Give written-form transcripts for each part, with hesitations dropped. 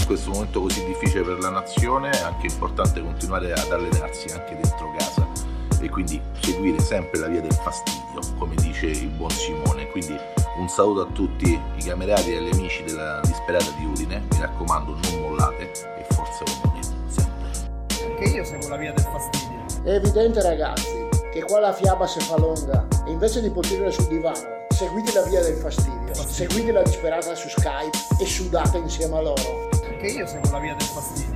questo momento così difficile per la nazione è anche importante continuare ad allenarsi anche dentro casa e quindi seguire sempre la via del fastidio, come dice il buon Simone. Quindi un saluto a tutti i camerati e gli amici della disperata di Udine, mi raccomando non mollate e forza Udine, sempre. Anche io seguo la via del fastidio. È evidente ragazzi che qua la fiaba si fa lunga e invece di poterla sul divano seguite la via del fastidio, seguite la disperata su Skype e sudate insieme a loro. Anche io seguo la via del fastidio.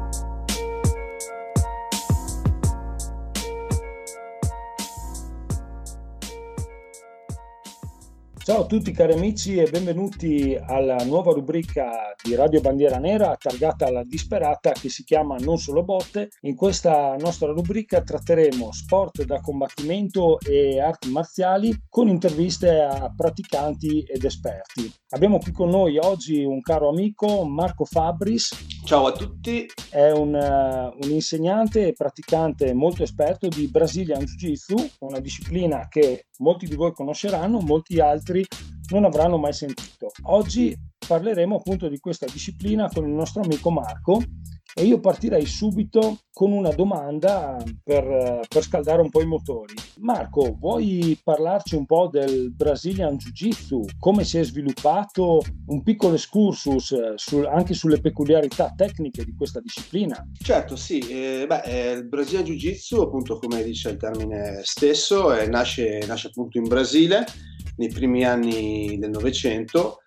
Ciao a tutti cari amici e benvenuti alla nuova rubrica di Radio Bandiera Nera targata alla disperata che si chiama Non Solo Botte. In questa nostra rubrica tratteremo sport da combattimento e arti marziali con interviste a praticanti ed esperti. Abbiamo qui con noi oggi un caro amico, Marco Fabbris. Ciao a tutti. È un insegnante e praticante molto esperto di Brazilian Jiu-Jitsu, una disciplina che molti di voi conosceranno, molti altri non avranno mai sentito. Oggi parleremo appunto di questa disciplina con il nostro amico Marco e io partirei subito con una domanda per scaldare un po' i motori. Marco, vuoi parlarci un po' del Brazilian Jiu-Jitsu? Come si è sviluppato? Un piccolo excursus anche sulle peculiarità tecniche di questa disciplina? Certo, sì. Il Brazilian Jiu-Jitsu, appunto come dice il termine stesso, nasce appunto in Brasile nei primi anni del Novecento.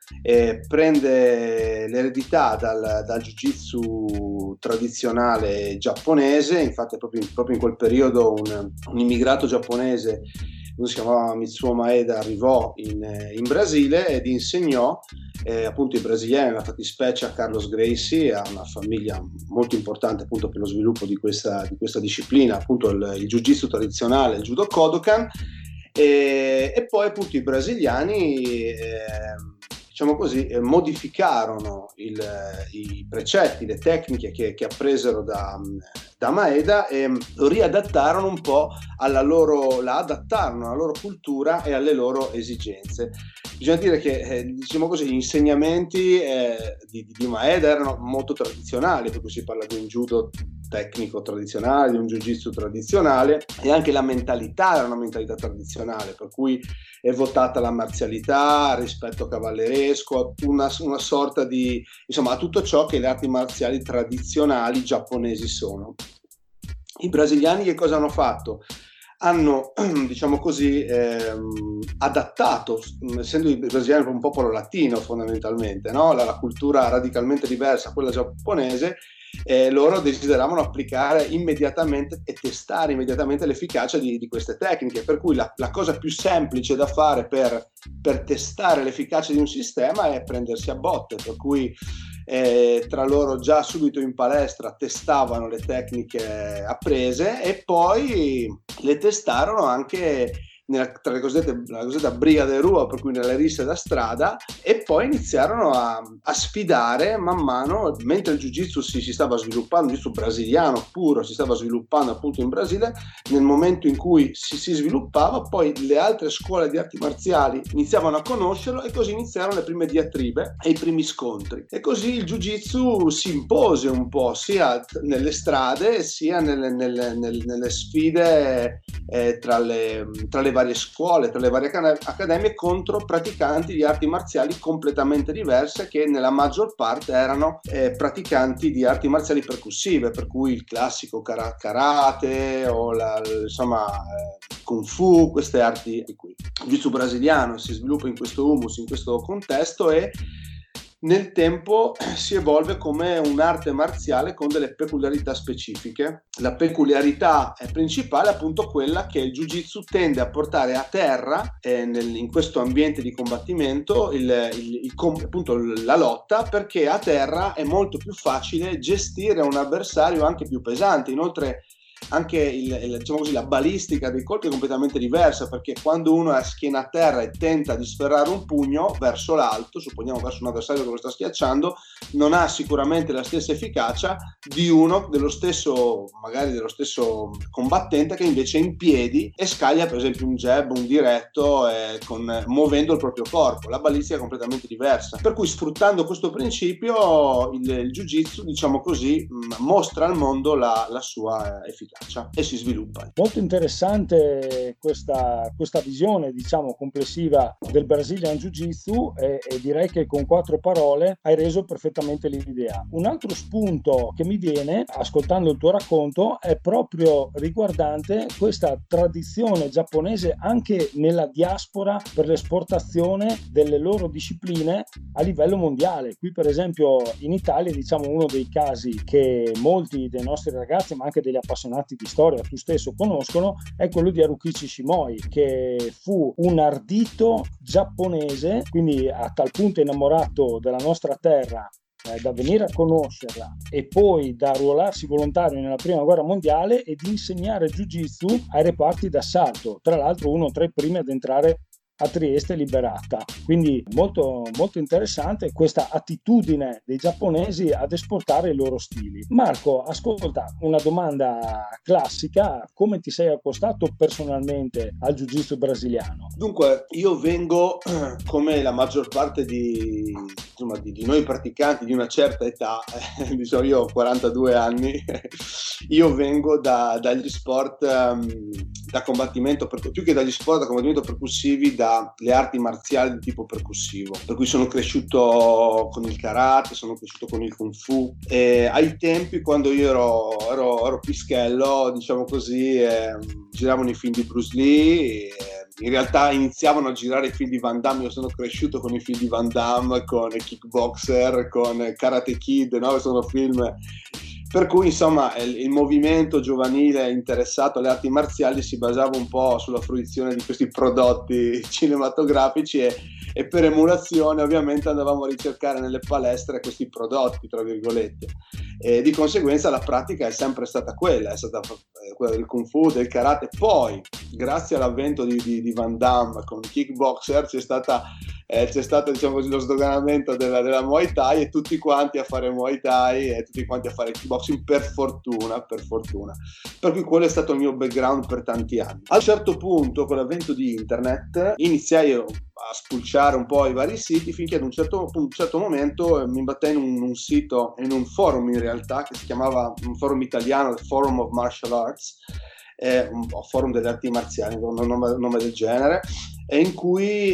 Prende l'eredità dal jiu-jitsu tradizionale giapponese. Infatti proprio in quel periodo un immigrato giapponese, si chiamava Mitsuo Maeda, arrivò in Brasile ed insegnò appunto i brasiliani, nella fattispecie a Carlos Gracie, a una famiglia molto importante appunto per lo sviluppo di questa disciplina, appunto il jiu-jitsu tradizionale, il judo Kodokan. E poi appunto i brasiliani diciamo così modificarono i precetti, le tecniche che appresero da Maeda e lo riadattarono un po' adattarono alla loro cultura e alle loro esigenze. Bisogna dire che diciamo così, gli insegnamenti di Maeda erano molto tradizionali, per cui si parla di un judo tecnico tradizionale, di un jiu-jitsu tradizionale, e anche la mentalità era una mentalità tradizionale, per cui è votata la marzialità, il rispetto cavalleresco, una sorta di, insomma, a tutto ciò che le arti marziali tradizionali giapponesi sono. I brasiliani che cosa hanno fatto? Hanno, diciamo così, adattato, essendo i brasiliani un popolo latino fondamentalmente, no? La cultura radicalmente diversa a quella giapponese, loro desideravano applicare immediatamente e testare immediatamente l'efficacia di queste tecniche, per cui la cosa più semplice da fare per testare l'efficacia di un sistema è prendersi a botte, per cui tra loro già subito in palestra testavano le tecniche apprese e poi le testarono anche tra la cosiddetta briga de rua, per cui nelle risse da strada, e poi iniziarono a sfidare man mano, mentre il jiu-jitsu si stava sviluppando, il jiu-jitsu brasiliano puro si stava sviluppando appunto in Brasile. Nel momento in cui si sviluppava, poi le altre scuole di arti marziali iniziavano a conoscerlo e così iniziarono le prime diatribe e i primi scontri, e così il jiu-jitsu si impose un po' sia nelle strade sia nelle sfide tra le varie scuole, tra le varie accademie, contro praticanti di arti marziali completamente diverse, che nella maggior parte erano praticanti di arti marziali percussive, per cui il classico karate o kung fu, queste arti qui. Il jiu-jitsu brasiliano si sviluppa in questo humus, in questo contesto, e nel tempo si evolve come un'arte marziale con delle peculiarità specifiche. La peculiarità principale è appunto quella che il jiu-jitsu tende a portare a terra in questo ambiente di combattimento appunto la lotta, perché a terra è molto più facile gestire un avversario anche più pesante. Inoltre anche diciamo così, la balistica dei colpi è completamente diversa, perché quando uno è a schiena a terra e tenta di sferrare un pugno verso l'alto, supponiamo verso un avversario che lo sta schiacciando, non ha sicuramente la stessa efficacia di uno magari dello stesso combattente che invece è in piedi e scaglia per esempio un jab, un diretto muovendo il proprio corpo. La balistica è completamente diversa, per cui sfruttando questo principio il jiu-jitsu, diciamo così, mostra al mondo la sua efficacia e si sviluppa. Molto interessante questa visione, diciamo, complessiva del Brazilian Jiu-Jitsu e direi che con 4 parole hai reso perfettamente l'idea. Un altro spunto che mi viene ascoltando il tuo racconto è proprio riguardante questa tradizione giapponese anche nella diaspora per l'esportazione delle loro discipline a livello mondiale. Qui per esempio in Italia, diciamo, uno dei casi che molti dei nostri ragazzi, ma anche degli appassionati di storia, tu stesso, conoscono, è quello di Harukichi Shimoi, che fu un ardito giapponese, quindi a tal punto innamorato della nostra terra da venire a conoscerla e poi da arruolarsi volontario nella prima guerra mondiale e di insegnare jiu-jitsu ai reparti d'assalto, tra l'altro uno tra i primi ad entrare a Trieste liberata. Quindi molto, molto interessante questa attitudine dei giapponesi ad esportare i loro stili. Marco, ascolta, una domanda classica: come ti sei accostato personalmente al jiu-jitsu brasiliano? Dunque, io vengo, come la maggior parte di noi praticanti di una certa età, diciamo, io ho 42 anni, io vengo dagli sport da combattimento, più che dagli sport da combattimento percussivi, dalle arti marziali di tipo percussivo, per cui sono cresciuto con il karate, sono cresciuto con il kung fu, e ai tempi, quando io ero pischello, diciamo così, giravano i film di Bruce Lee, in realtà iniziavano a girare i film di Van Damme. Io sono cresciuto con i film di Van Damme, con Kickboxer, con Karate Kid, no? Sono film per cui insomma il movimento giovanile interessato alle arti marziali si basava un po' sulla fruizione di questi prodotti cinematografici e per emulazione ovviamente andavamo a ricercare nelle palestre questi prodotti, tra virgolette, e di conseguenza la pratica è sempre stata quella, è stata quella del kung fu, del karate. Poi grazie all'avvento di Van Damme con Kickboxer c'è stato diciamo così lo sdoganamento della Muay Thai, e tutti quanti a fare Muay Thai e tutti quanti a fare kickboxing, per fortuna, per cui quello è stato il mio background per tanti anni. A un certo punto, con l'avvento di internet, iniziai a spulciare un po' i vari siti, finché ad un certo momento mi imbattei in un sito, in un forum in realtà, che si chiamava, un forum italiano, il Forum of Martial Arts, un forum delle arti marziali, un nome del genere, in cui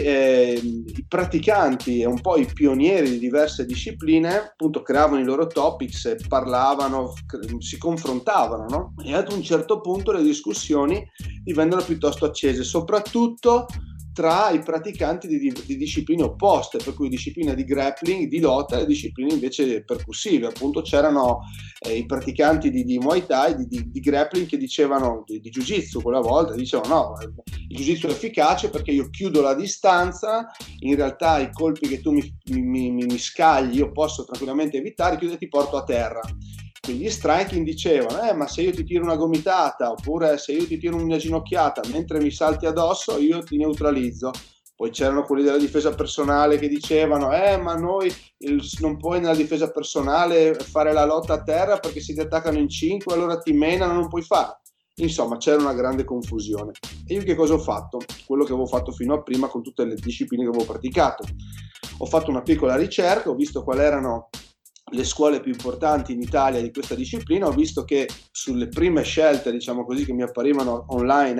i praticanti e un po' i pionieri di diverse discipline appunto creavano i loro topics e parlavano, si confrontavano, no? E ad un certo punto le discussioni divennero piuttosto accese, soprattutto tra i praticanti di discipline opposte, per cui discipline di grappling, di lotta, e discipline invece percussive. Appunto c'erano i praticanti di Muay Thai, di grappling, che dicevano, di Jiu-Jitsu quella volta, dicevano no, il Jiu-Jitsu è efficace perché io chiudo la distanza, in realtà i colpi che tu mi scagli io posso tranquillamente evitare, chiudo e ti porto a terra. Quindi gli striking dicevano ma se io ti tiro una gomitata, oppure se io ti tiro una ginocchiata mentre mi salti addosso, io ti neutralizzo. Poi c'erano quelli della difesa personale che dicevano ma noi non puoi nella difesa personale fare la lotta a terra perché se ti attaccano in 5 allora ti menano, non puoi fare. Insomma, c'era una grande confusione. E io che cosa ho fatto? Quello che avevo fatto fino a prima con tutte le discipline che avevo praticato. Ho fatto una piccola ricerca, ho visto quali erano le scuole più importanti in Italia di questa disciplina, ho visto che sulle prime scelte, diciamo così, che mi apparivano online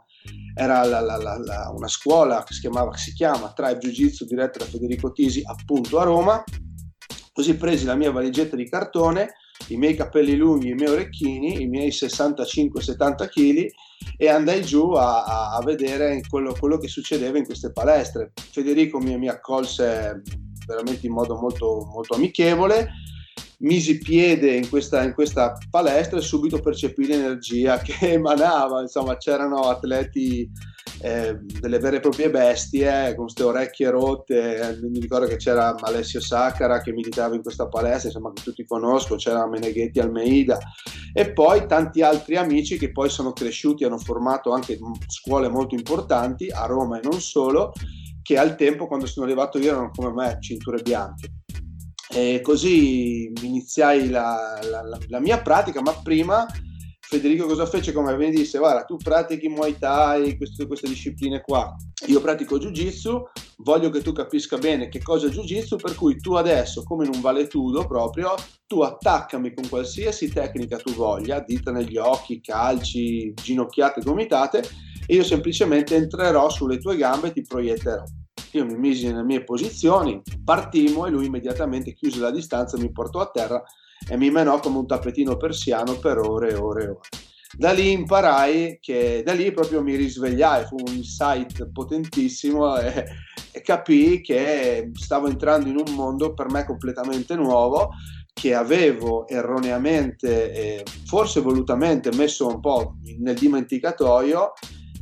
era una scuola che si chiama Tribe Jiu-Jitsu, diretta da Federico Tisi, appunto a Roma. Così presi la mia valigetta di cartone, i miei capelli lunghi, i miei orecchini, i miei 65-70 kg, e andai giù a vedere quello che succedeva in queste palestre. Federico mi accolse veramente in modo molto, molto amichevole, misi piede in questa palestra e subito percepì l'energia che emanava. Insomma, c'erano atleti delle vere e proprie bestie con queste orecchie rotte. Mi ricordo che c'era Alessio Saccara che militava in questa palestra, insomma, che tutti conosco, c'era Meneghetti Almeida, e poi tanti altri amici che poi sono cresciuti, hanno formato anche scuole molto importanti a Roma e non solo, che al tempo, quando sono arrivato io, erano come me, cinture bianche. E così iniziai la mia pratica, ma prima Federico cosa fece? Come mi disse: guarda, tu pratichi Muay Thai, queste discipline qua, io pratico Jiu-Jitsu, voglio che tu capisca bene che cosa è Jiu-Jitsu, per cui tu adesso, come in un valetudo proprio, tu attaccami con qualsiasi tecnica tu voglia, dita negli occhi, calci, ginocchiate, gomitate, e io semplicemente entrerò sulle tue gambe e ti proietterò. Io mi misi nelle mie posizioni, partimmo e lui immediatamente chiuse la distanza, mi portò a terra e mi menò come un tappetino persiano per ore e ore e ore. Da lì imparai da lì proprio mi risvegliai, fu un insight potentissimo e capii che stavo entrando in un mondo per me completamente nuovo, che avevo erroneamente, forse volutamente, messo un po' nel dimenticatoio.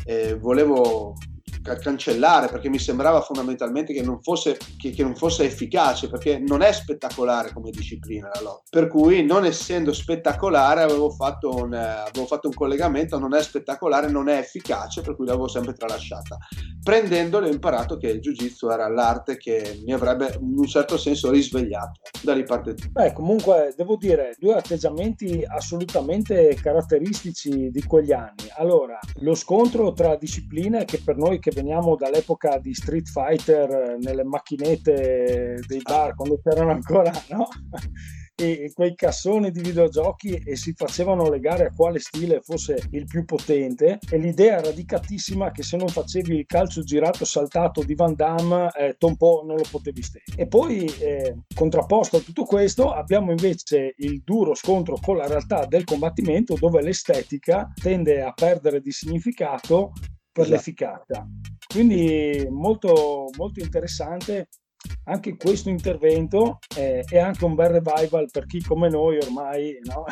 Volevo cancellare, perché mi sembrava fondamentalmente che non fosse efficace, perché non è spettacolare come disciplina la lotta, per cui, non essendo spettacolare, avevo fatto un collegamento: non è spettacolare, non è efficace, per cui l'avevo sempre tralasciata. Prendendolo ho imparato che il Jiu-Jitsu era l'arte che mi avrebbe in un certo senso risvegliato. Da lì parte tutto. Comunque devo dire, due atteggiamenti assolutamente caratteristici di quegli anni. Allora, lo scontro tra discipline, che per noi che veniamo dall'epoca di Street Fighter nelle macchinette dei bar, quando c'erano ancora, no? E quei cassoni di videogiochi, e si facevano le gare a quale stile fosse il più potente, e l'idea radicatissima che se non facevi il calcio girato saltato di Van Damme, un po' non lo potevi stare. E poi contrapposto a tutto questo abbiamo invece il duro scontro con la realtà del combattimento, dove l'estetica tende a perdere di significato per l'efficacia. Quindi molto, molto interessante anche questo intervento, è anche un bel revival per chi come noi ormai, no?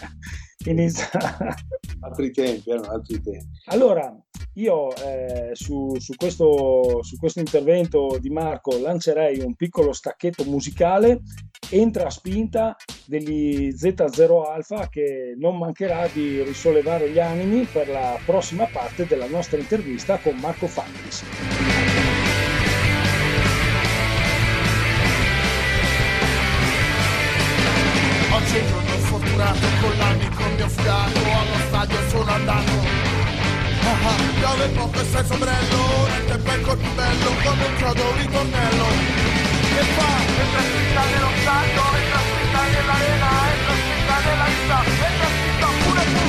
Inizia. Altri tempi. Allora io su questo intervento di Marco lancerei un piccolo stacchetto musicale. Entra a spinta degli Z0 Alpha, che non mancherà di risollevare gli animi per la prossima parte della nostra intervista con Marco Fabris. Oggi è un giorno sfortunato, con l'amico mio fiato, allo stadio sono andato. Piove poco e senza ombrello, nel tempo è ancora più bello, come un chiodo un ritornello. Che fa? Entra scritta nello stadio, entra scritta nell'arena, entra scritta nella vita, entra scritta pure tu.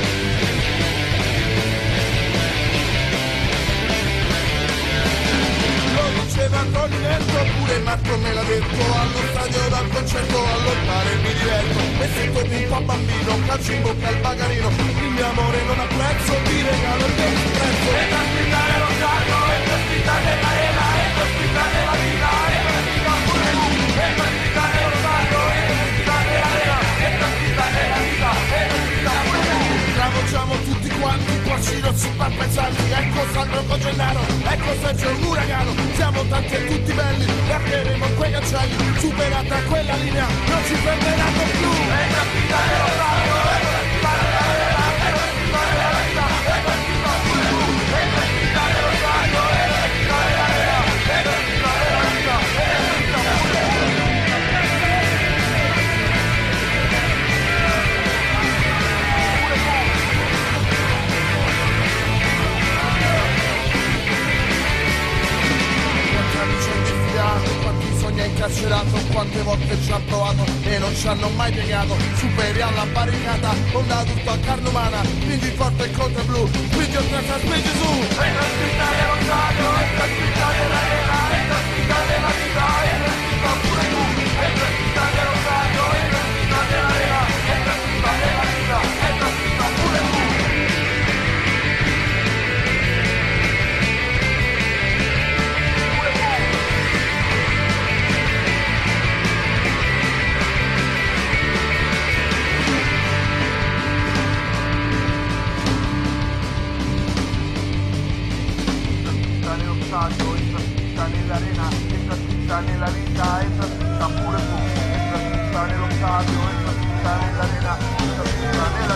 Lo diceva Antoninetto, pure Marco me l'ha detto, allo stadio dal concerto a lottare mi diverto, e sento un po' bambino, calcio in bocca al bagarino, il mio amore non ha prezzo, ti regalo il mio disprezzo. Entra scritta nello stadio, entra scritta nell'arena, entra scritta nella vita, entra scritta pure tu, entra scritta nello stadio, entra scritta nell'arena, entra scritta nella vita, entra scritta pure tu. Travolgiamo tutti quanti, quasi non si fa pesanti, ecco Sandro con Gennaro, ecco Sergio un uragano, siamo tanti e tutti belli, largheremo quei cancelli, superata quella linea, non ci fermeranno più. Entra scritta nello stadio, entra scritta nell'arena, entra scritta nella vita, entra scritta pure tu, entra scritta nello stadio, entra scritta nell'arena, entra scritta nella vita, entra scritta pure tu. Quanti sogni hai incarcerato, quante volte ci ha provato e non ci hanno mai piegato. Superi alla barricata, onda tutto a carne umana, quindi forte e contro blu, spingi oltre, spingi su. Entra scritta nello stadio, entra scritta nell'arena, entra scritta nella vita, entra scritta pure tu. Entra scritta nello stadio, entra scritta nell'arena, entra scritta nella vita, entra scritta pure tu. Entra scritta nell'arena, entra scritta nella vita, entra scritta pure tu, entra scritta nello stadio, entra scritta nell'arena, entra scritta nella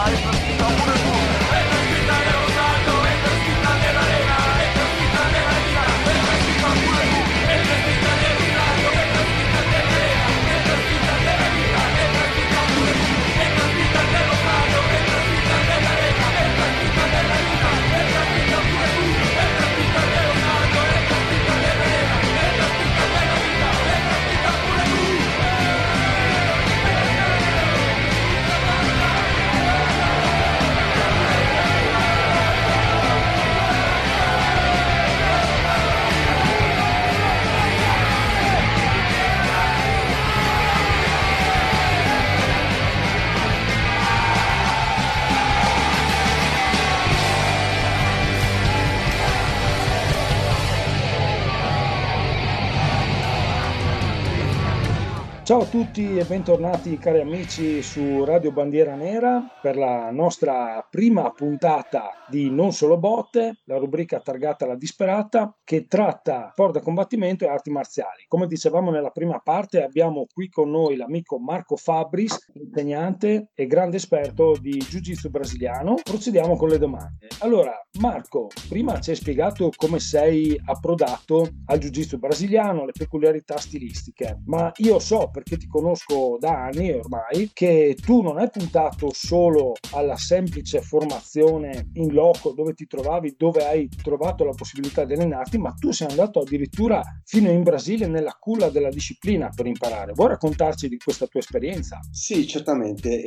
Ciao a tutti e bentornati cari amici su Radio Bandiera Nera per la nostra prima puntata di Non Solo Botte, la rubrica targata alla disperata che tratta sport da combattimento e arti marziali. Come dicevamo nella prima parte abbiamo qui con noi l'amico Marco Fabris, insegnante e grande esperto di Jiu-Jitsu brasiliano. Procediamo con le domande. Allora Marco, prima ci hai spiegato come sei approdato al Jiu-Jitsu brasiliano, le peculiarità stilistiche, ma io so perché ti conosco da anni ormai che tu non hai puntato solo alla semplice formazione in loco dove ti trovavi, dove hai trovato la possibilità di allenarti, ma tu sei andato addirittura fino in Brasile nella culla della disciplina per imparare. Vuoi raccontarci di questa tua esperienza? Sì, certamente.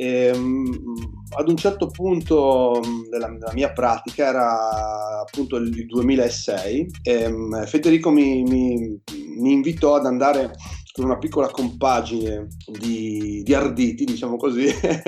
Ad un certo punto della mia pratica era appunto il 2006 e Federico mi invitò ad andare con una piccola compagine di arditi, diciamo così,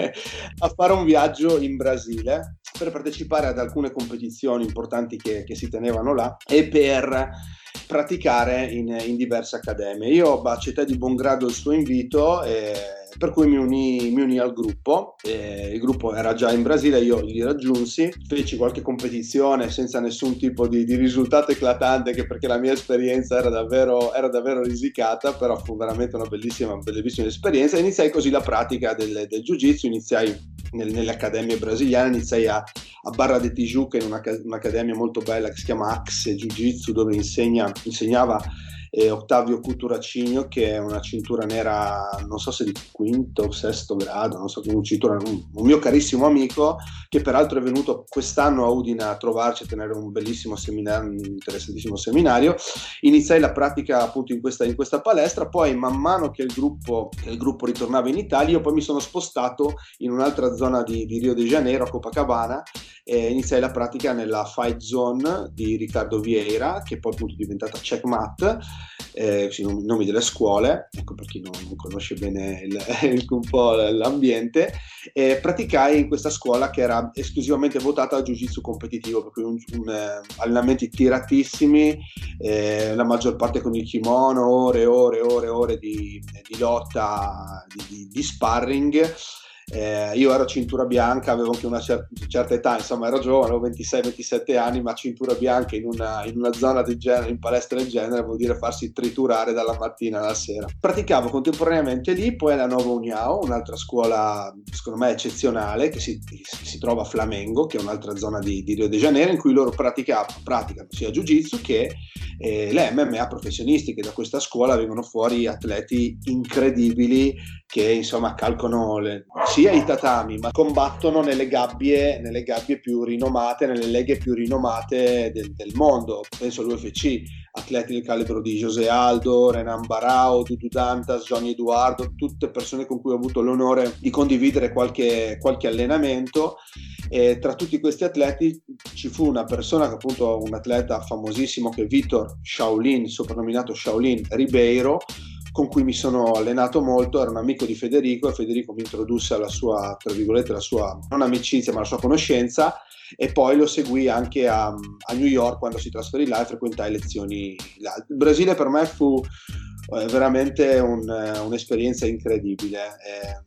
a fare un viaggio in Brasile per partecipare ad alcune competizioni importanti che si tenevano là e per praticare in diverse accademie. Io accettai di buon grado il suo invito per cui mi unì al gruppo. Il gruppo era già in Brasile, io li raggiunsi, feci qualche competizione senza nessun tipo di risultato eclatante, che perché la mia esperienza era davvero risicata, però fu veramente una bellissima esperienza. Iniziai così la pratica del Jiu-Jitsu, iniziai nelle accademie brasiliane, iniziai a Barra de Tijuca in un'accademia molto bella che si chiama Axe Jiu-Jitsu, dove insegnava Ottavio Cuturacigno, che è una cintura nera, non so se di quinto o sesto grado, non so, un mio carissimo amico che peraltro è venuto quest'anno a Udine a trovarci a tenere un bellissimo seminario, un interessantissimo seminario. Iniziai la pratica appunto in questa palestra, poi man mano che il gruppo ritornava in Italia, io poi mi sono spostato in un'altra zona di Rio de Janeiro, a Copacabana, e iniziai la pratica nella Fight Zone di Ricardo Vieira, che poi appunto è diventata Checkmat, i nomi delle scuole, ecco, per chi non conosce bene un po' l'ambiente. Praticai in questa scuola che era esclusivamente votata al jiu-jitsu competitivo, per cui allenamenti tiratissimi, la maggior parte con il kimono, ore di lotta, di sparring. Io ero cintura bianca, avevo anche una certa età, insomma ero giovane, avevo 26-27 anni, ma cintura bianca in una zona del genere, in palestra del genere, vuol dire farsi triturare dalla mattina alla sera. Praticavo contemporaneamente lì, poi alla Nova União, un'altra scuola secondo me eccezionale che si trova a Flamengo, che è un'altra zona di Rio de Janeiro, in cui loro praticano sia Jiu-Jitsu che le MMA professionisti, che da questa scuola vengono fuori atleti incredibili che insomma calcolano sia i tatami, ma combattono nelle gabbie più rinomate, nelle leghe più rinomate del mondo. Penso all'UFC, atleti del calibro di José Aldo, Renan Barão, Dudu Dantas, Johnny Eduardo, tutte persone con cui ho avuto l'onore di condividere qualche allenamento. E tra tutti questi atleti ci fu una persona che appunto un atleta famosissimo, che è Vitor Shaolin, soprannominato Shaolin Ribeiro, con cui mi sono allenato molto. Era un amico di Federico e Federico mi introdusse alla sua, tra virgolette, la sua non amicizia ma la sua conoscenza, e poi lo seguì anche a New York quando si trasferì là e frequentai lezioni là. Il Brasile per me fu veramente un'esperienza incredibile.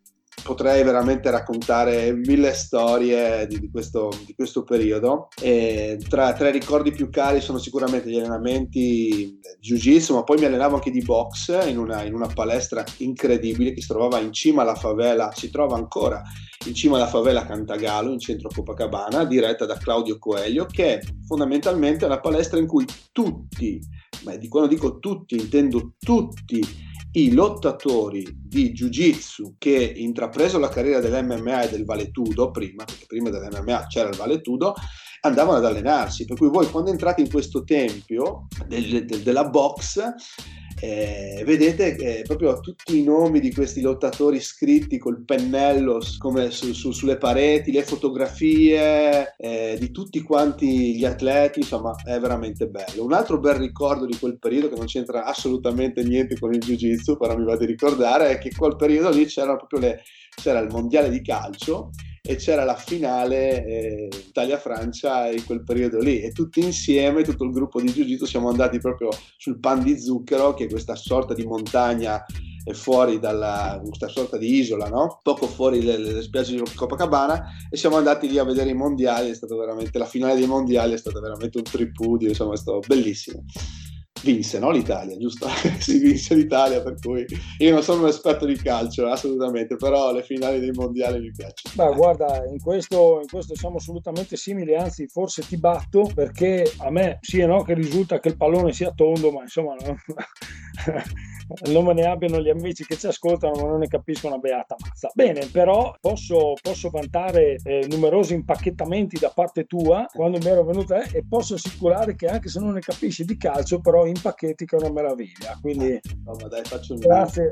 potrei veramente raccontare 1000 storie di questo periodo. E tra i ricordi più cari sono sicuramente gli allenamenti di jiu-jitsu, ma poi mi allenavo anche di box in una palestra incredibile che si trovava in cima alla favela, si trova ancora in cima alla favela Cantagallo, in centro a Copacabana, diretta da Claudio Coelho, che fondamentalmente è una palestra in cui tutti, ma quando dico tutti intendo tutti i lottatori di jiu-jitsu che intrapreso la carriera dell'MMA e del valetudo prima, perché prima dell'MMA c'era il valetudo, andavano ad allenarsi, per cui voi quando entrate in questo tempio della box vedete proprio tutti i nomi di questi lottatori scritti col pennello come sulle pareti, le fotografie di tutti quanti gli atleti, insomma è veramente bello. Un altro bel ricordo di quel periodo che non c'entra assolutamente niente con il jiu-jitsu, però mi va di ricordare, è che quel periodo lì c'era il mondiale di calcio e c'era la finale Italia-Francia in quel periodo lì, e tutti insieme, tutto il gruppo di jiu-jitsu, siamo andati proprio sul Pan di Zucchero, che è questa sorta di montagna fuori questa sorta di isola, no? Poco fuori le spiagge di Copacabana, e siamo andati lì a vedere i mondiali. È stato veramente, la finale dei mondiali è stata veramente un tripudio, insomma è stato bellissimo. Vinse, no, l'Italia, giusto? Si vinse l'Italia, per cui io non sono un esperto di calcio, assolutamente, però le finali dei mondiali mi piacciono. Beh, guarda, in questo siamo assolutamente simili, anzi forse ti batto, perché a me sì e no che risulta che il pallone sia tondo, ma insomma non me ne abbiano gli amici che ci ascoltano, ma non ne capiscono una beata mazza. Bene, però posso vantare numerosi impacchettamenti da parte tua quando mi ero venuta, e posso assicurare che anche se non ne capisci di calcio, però impacchetti che è una meraviglia, quindi ma dai, faccio un grazie.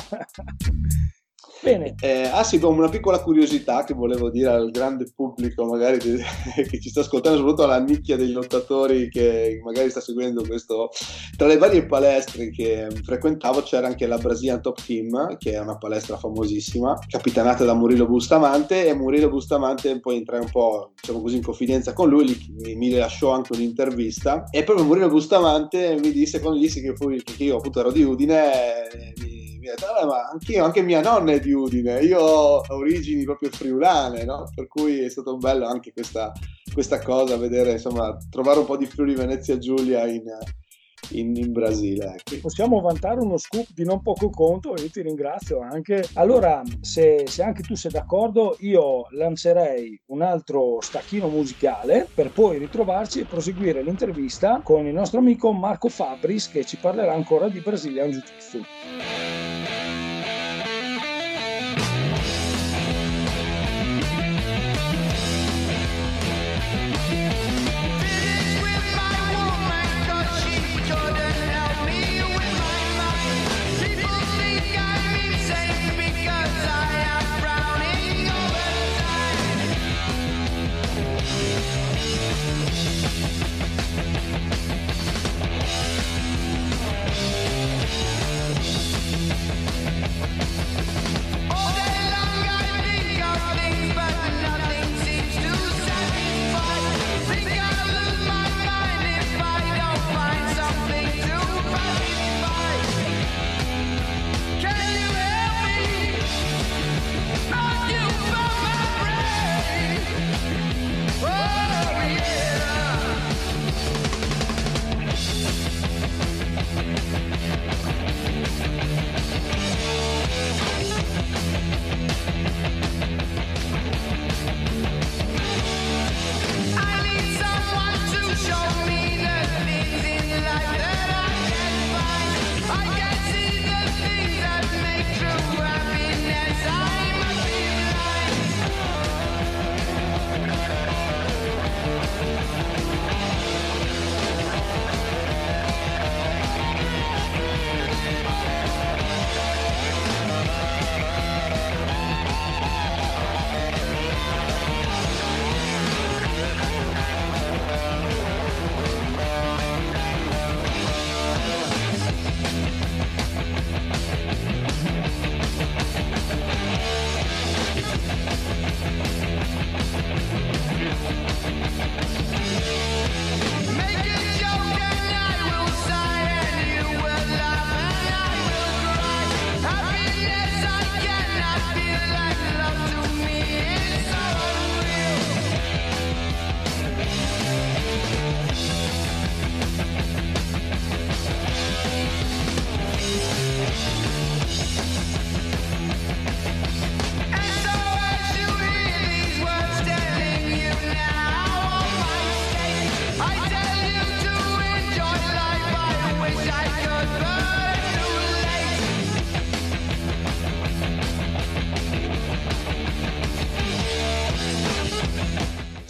Bene. Sì, come una piccola curiosità che volevo dire al grande pubblico magari che ci sta ascoltando, soprattutto alla nicchia dei lottatori che magari sta seguendo questo. Tra le varie palestre che frequentavo c'era anche la Brazilian Top Team, che è una palestra famosissima, capitanata da Murilo Bustamante, e Murilo Bustamante, poi entrai un po', diciamo così, in confidenza con lui, mi rilasciò anche un'intervista, e proprio Murilo Bustamante mi disse, quando gli dissi che io appunto ero di Udine, mi ha detto, ma anche mia nonna è di Udine, io ho origini proprio friulane, no? Per cui è stato bello anche questa cosa, vedere, insomma, trovare un po' di Friuli Venezia Giulia in Brasile, ecco. Possiamo vantare uno scoop di non poco conto, io ti ringrazio anche. Allora, se anche tu sei d'accordo, io lancerei un altro stacchino musicale per poi ritrovarci e proseguire l'intervista con il nostro amico Marco Fabris, che ci parlerà ancora di Brazilian Jiu-Jitsu.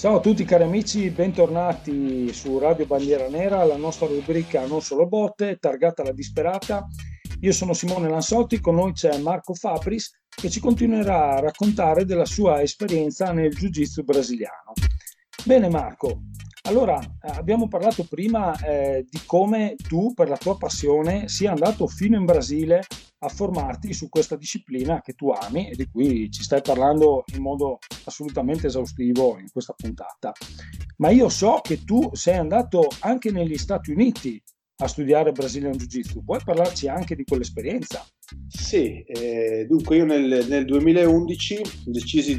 Ciao a tutti cari amici, bentornati su Radio Bandiera Nera, la nostra rubrica Non Solo Botte, targata alla disperata. Io sono Simone Lansotti, con noi c'è Marco Fabris che ci continuerà a raccontare della sua esperienza nel Jiu-Jitsu brasiliano. Bene Marco, allora abbiamo parlato prima di come tu per la tua passione sia andato fino in Brasile a formarti su questa disciplina che tu ami e di cui ci stai parlando in modo assolutamente esaustivo in questa puntata. Ma io so che tu sei andato anche negli Stati Uniti a studiare Brazilian Jiu-Jitsu, puoi parlarci anche di quell'esperienza? Sì, dunque io nel 2011 decisi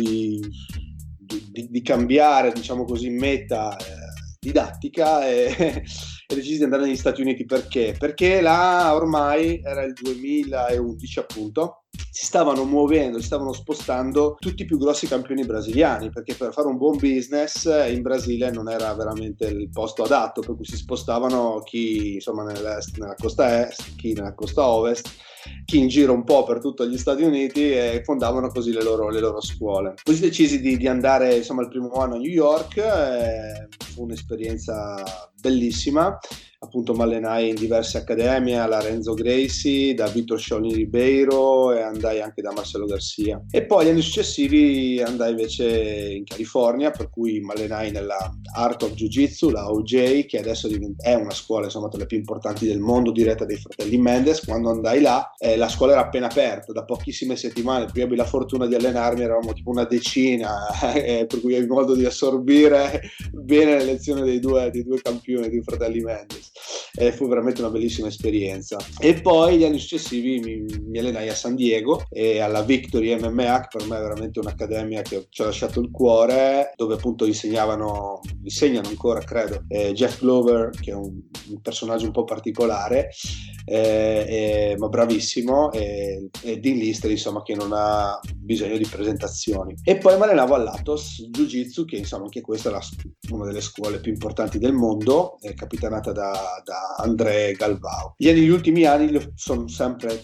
di cambiare, diciamo così, meta didattica e decisi di andare negli Stati Uniti. Perché là ormai era il 2011 appunto, si stavano muovendo, si stavano spostando tutti i più grossi campioni brasiliani, perché per fare un buon business in Brasile non era veramente il posto adatto, per cui si spostavano chi insomma nell'est, nella costa est, chi nella costa ovest, chi in giro un po' per tutti gli Stati Uniti, e fondavano così le loro scuole. Così decisi di andare insomma il primo anno a New York, fu un'esperienza bellissima. Appunto mi allenai in diverse accademie, alla Renzo Gracie, da Vitor Shaolin Ribeiro, e andai anche da Marcelo Garcia. E poi gli anni successivi andai invece in California, per cui mi allenai nella Art of Jiu-Jitsu, la OJ, che adesso è una scuola insomma tra le più importanti del mondo, diretta dai fratelli Mendes. Quando andai là la scuola era appena aperta, da pochissime settimane, per cui ebbi la fortuna di allenarmi, eravamo tipo una decina, per cui ebbi modo di assorbire bene le lezioni dei due campioni, dei fratelli Mendes. Fu veramente una bellissima esperienza. E poi gli anni successivi mi allenai a San Diego e alla Victory MMA, che per me è veramente un'accademia che ci ha lasciato il cuore, dove appunto insegnano ancora, credo, Jeff Glover, che è un personaggio un po' particolare, ma bravissimo, e Dean Lister, insomma, che non ha bisogno di presentazioni. E poi mi allenavo all'Atos Jiu-Jitsu, che insomma anche questa è una delle scuole più importanti del mondo, capitanata da André Galvao. Negli ultimi anni sono sempre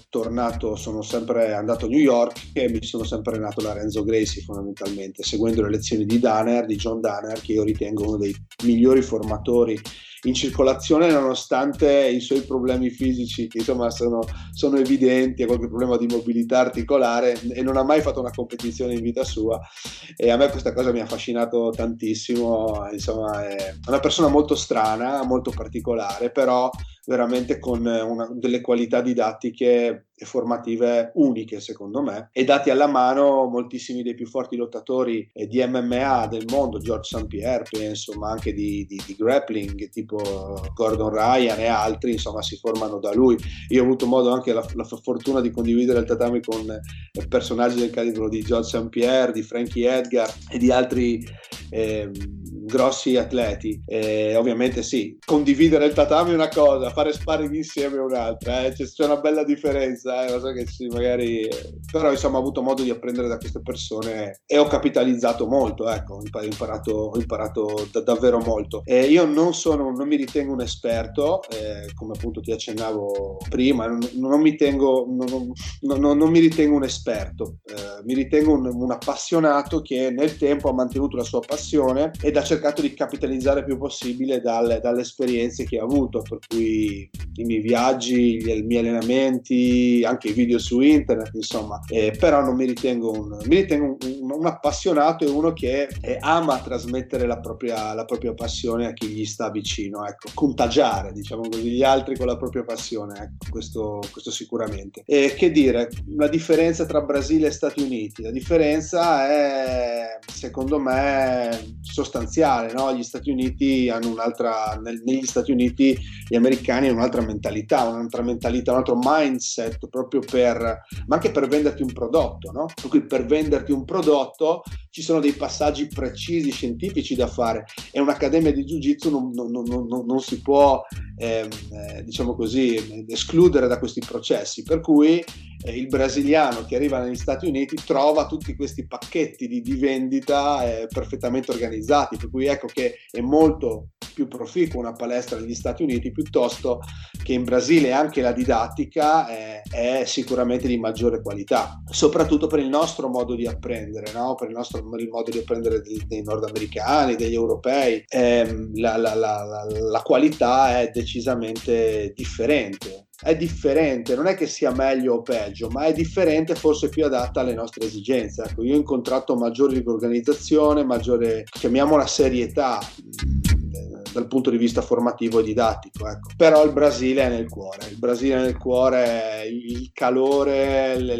andato a New York e mi sono sempre allenato da Renzo Gracie, fondamentalmente, seguendo le lezioni di John Danner, che io ritengo uno dei migliori formatori in circolazione, nonostante i suoi problemi fisici, che insomma sono evidenti, ha qualche problema di mobilità articolare e non ha mai fatto una competizione in vita sua, e a me questa cosa mi ha affascinato tantissimo. Insomma, è una persona molto strana, molto particolare, però veramente con delle qualità didattiche e formative uniche, secondo me, e dati alla mano moltissimi dei più forti lottatori di MMA del mondo, George St. Pierre penso, ma anche di grappling tipo Gordon Ryan e altri, insomma, si formano da lui. Io ho avuto modo anche la fortuna di condividere il tatami con personaggi del calibro di George St. Pierre, di Frankie Edgar e di altri grossi atleti. Ovviamente sì, condividere il tatami è una cosa, fare sparring insieme è un'altra, c'è una bella differenza, lo so che sì, magari, però insomma ho avuto modo di apprendere da queste persone e ho capitalizzato molto, ecco, ho imparato davvero molto. Io non mi ritengo un esperto, come appunto ti accennavo prima, non mi ritengo un esperto, mi ritengo un appassionato che nel tempo ha mantenuto la sua passione ed ha cercato di capitalizzare il più possibile dalle esperienze che ha avuto, per cui i miei viaggi, i miei allenamenti, anche i video su internet, insomma, però non mi ritengo un appassionato e uno che ama trasmettere la propria passione a chi gli sta vicino, ecco, contagiare, diciamo così, gli altri con la propria passione, ecco, questo sicuramente. E che dire, la differenza tra Brasile e Stati Uniti? La differenza è, secondo me, sostanziale, no? Gli Stati Uniti hanno negli Stati Uniti gli americani hanno un'altra mentalità, un altro mindset, proprio ma anche per venderti un prodotto, no? Per cui per venderti un prodotto ci sono dei passaggi precisi, scientifici da fare, e un'accademia di Jiu-Jitsu non si può diciamo così escludere da questi processi, per cui il brasiliano che arriva negli Stati Uniti trova tutti questi pacchetti di vendita perfettamente organizzati, per cui ecco che è molto più proficua una palestra negli Stati Uniti piuttosto che in Brasile. Anche la didattica è sicuramente di maggiore qualità, soprattutto per il nostro modo di apprendere, no? Per il modo di apprendere dei nordamericani, degli europei, la qualità è decisamente differente. È differente, non è che sia meglio o peggio, ma è differente, forse più adatta alle nostre esigenze. Ecco, io ho incontrato maggiore organizzazione, maggiore, chiamiamola serietà, dal punto di vista formativo e didattico, ecco. Però il Brasile è nel cuore, il calore, le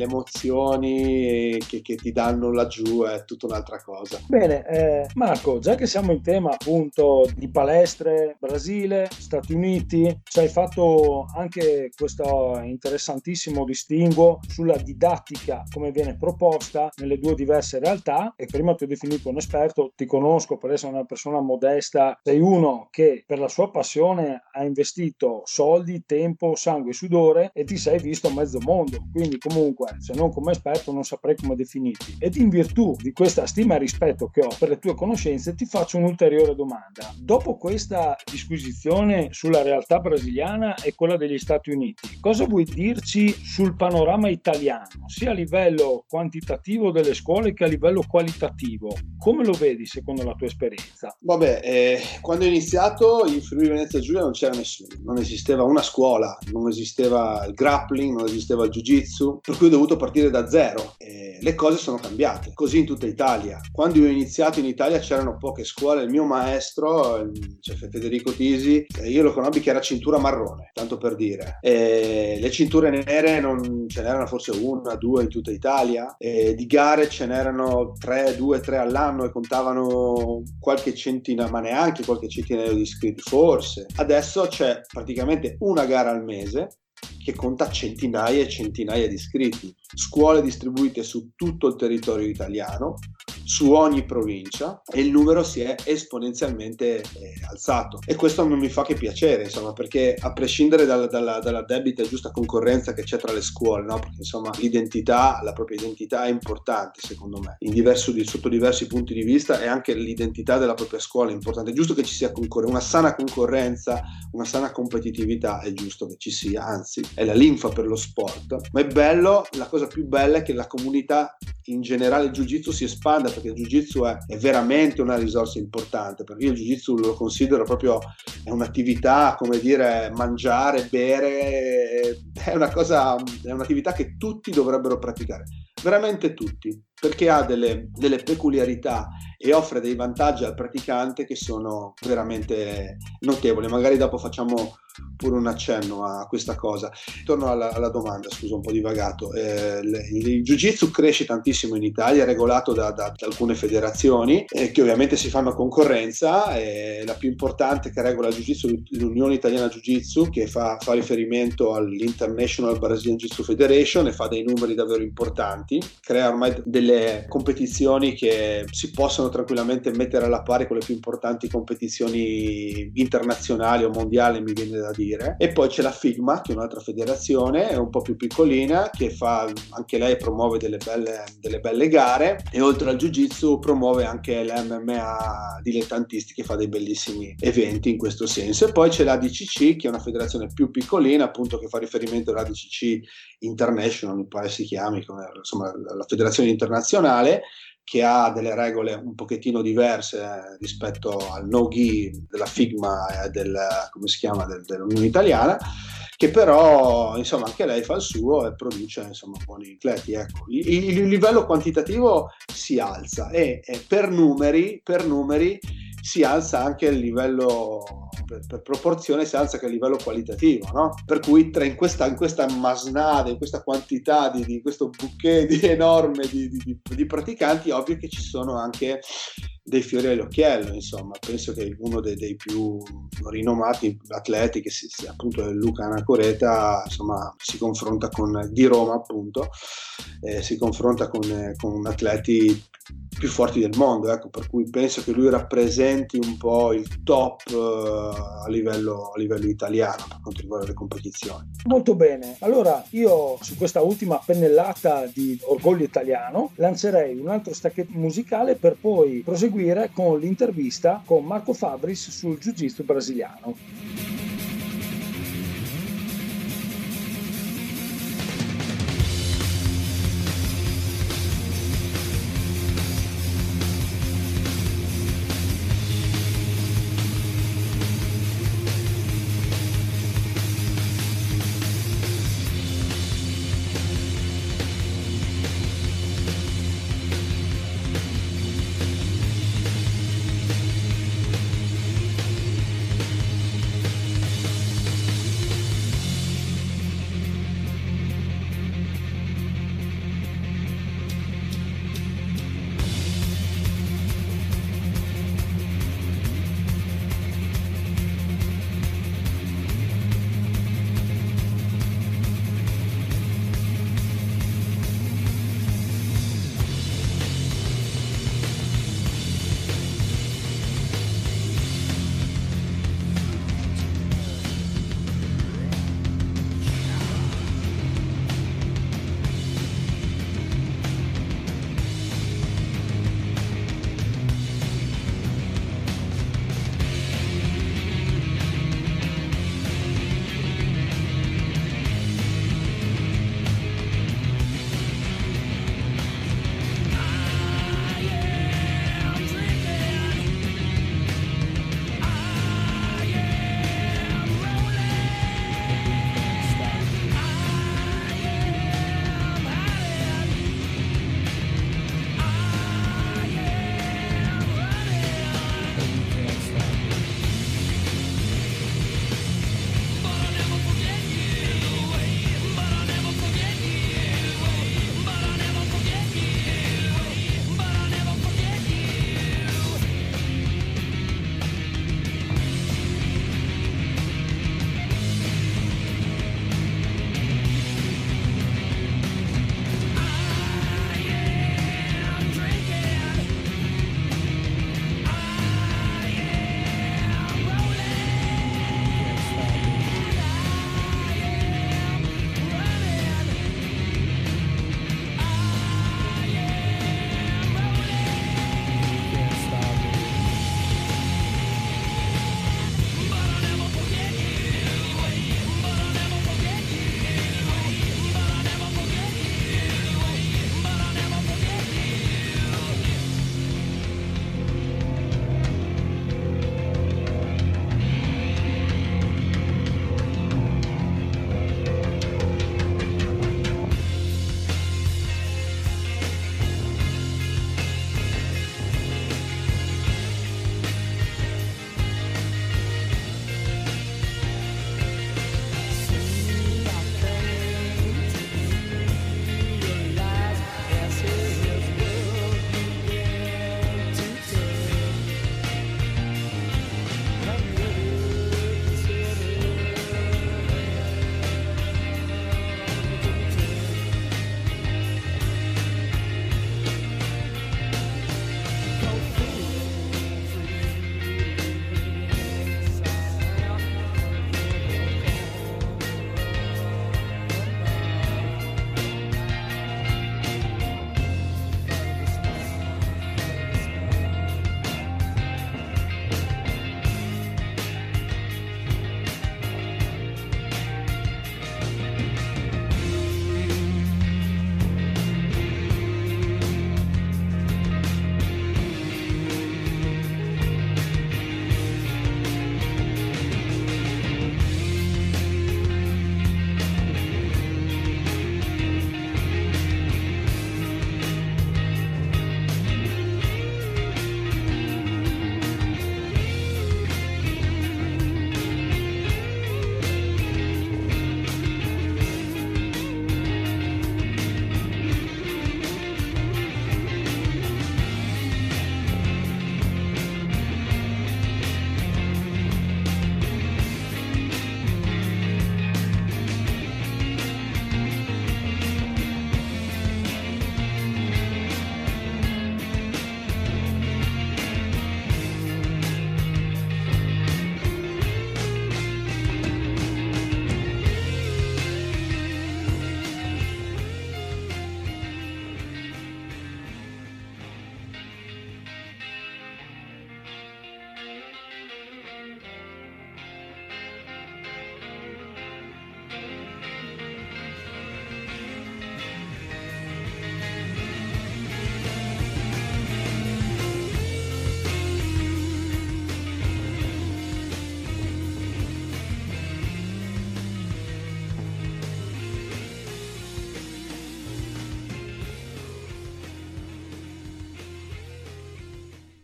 emozioni che ti danno laggiù è tutta un'altra cosa. Bene, Marco, già che siamo in tema appunto di palestre, Brasile, Stati Uniti, ci hai fatto anche questo interessantissimo distinguo sulla didattica come viene proposta nelle due diverse realtà, e prima ti ho definito un esperto, ti conosco per essere una persona modesta, sei uno che per la sua passione ha investito soldi, tempo, sangue e sudore e ti sei visto a mezzo mondo, quindi comunque se non come esperto non saprei come definirti, ed in virtù di questa stima e rispetto che ho per le tue conoscenze ti faccio un'ulteriore domanda. Dopo questa disquisizione sulla realtà brasiliana e quella degli Stati Uniti, cosa vuoi dirci sul panorama italiano, sia a livello quantitativo delle scuole che a livello qualitativo? Come lo vedi secondo la tua esperienza? Vabbè, quando ho iniziato in Friuli Venezia Giulia non c'era nessuno, non esisteva una scuola, non esisteva il grappling, non esisteva il jiu-jitsu, per cui ho dovuto partire da zero e le cose sono cambiate, così in tutta Italia. Quando io ho iniziato in Italia c'erano poche scuole, il mio maestro, Federico Tisi, io lo conobbi che era cintura marrone, tanto per dire, e le cinture nere non ce n'erano forse una, due in tutta Italia, e di gare ce n'erano 2-3 all'anno e contavano qualche centinaio, ma neanche qualche centinaio di iscritti forse. Adesso c'è praticamente una gara al mese che conta centinaia e centinaia di iscritti, scuole distribuite su tutto il territorio italiano, su ogni provincia, e il numero si è esponenzialmente alzato, e questo non mi fa che piacere, insomma, perché a prescindere dalla debita e giusta concorrenza che c'è tra le scuole, no? Perché insomma la propria identità è importante secondo me, sotto diversi punti di vista, e anche l'identità della propria scuola è importante. È giusto che ci sia una sana concorrenza, una sana competitività, è giusto che ci sia, anzi è la linfa per lo sport, ma è bello, la cosa più bella è che la comunità in generale, il jiu-jitsu si espanda, perché il jiu-jitsu è veramente una risorsa importante, perché io il jiu-jitsu lo considero proprio, è un'attività, come dire, mangiare, bere, è un'attività che tutti dovrebbero praticare, veramente tutti, perché ha delle peculiarità e offre dei vantaggi al praticante che sono veramente notevoli. Magari dopo facciamo pure un accenno a questa cosa. Torno alla domanda, scusa, un po' divagato. Il jiu-jitsu cresce tantissimo in Italia, è regolato da alcune federazioni che ovviamente si fanno concorrenza. La più importante che regola il jiu-jitsu è l'Unione Italiana Jiu-Jitsu, che fa riferimento all'International Brazilian Jiu-Jitsu Federation e fa dei numeri davvero importanti, crea ormai delle competizioni che si possono tranquillamente mettere alla pari con le più importanti competizioni internazionali o mondiali, mi viene da dire. E poi c'è la FIGMA, che è un'altra federazione, è un po' più piccolina, che fa, anche lei promuove delle belle gare, e oltre al jiu-jitsu promuove anche l'MMA dilettantisti, che fa dei bellissimi eventi in questo senso. E poi c'è l'ADCC, che è una federazione più piccolina, appunto, che fa riferimento all'ADCC International, mi pare si chiami, insomma la federazione internazionale, che ha delle regole un pochettino diverse rispetto al no-gi della FIGMA e dell'Unione Italiana, che però insomma anche lei fa il suo e produce insomma buoni atleti. Ecco, il livello quantitativo si alza e per numeri si alza anche il livello, per proporzione si alza anche il livello qualitativo, no? Per cui in questa masnada, in questa quantità di questo bouquet enorme di praticanti, ovvio che ci sono anche dei fiori all'occhiello, insomma. Penso che uno dei più rinomati atleti, che appunto è Luca Anacoreta, insomma si confronta con di Roma, appunto, si confronta con atleti più forti del mondo, ecco, per cui penso che lui rappresenti un po' il top a livello italiano per quanto riguarda le competizioni. Molto bene, allora io su questa ultima pennellata di orgoglio italiano lancerei un altro stacchetto musicale per poi proseguire con l'intervista con Marco Fabris sul jiu-jitsu brasiliano.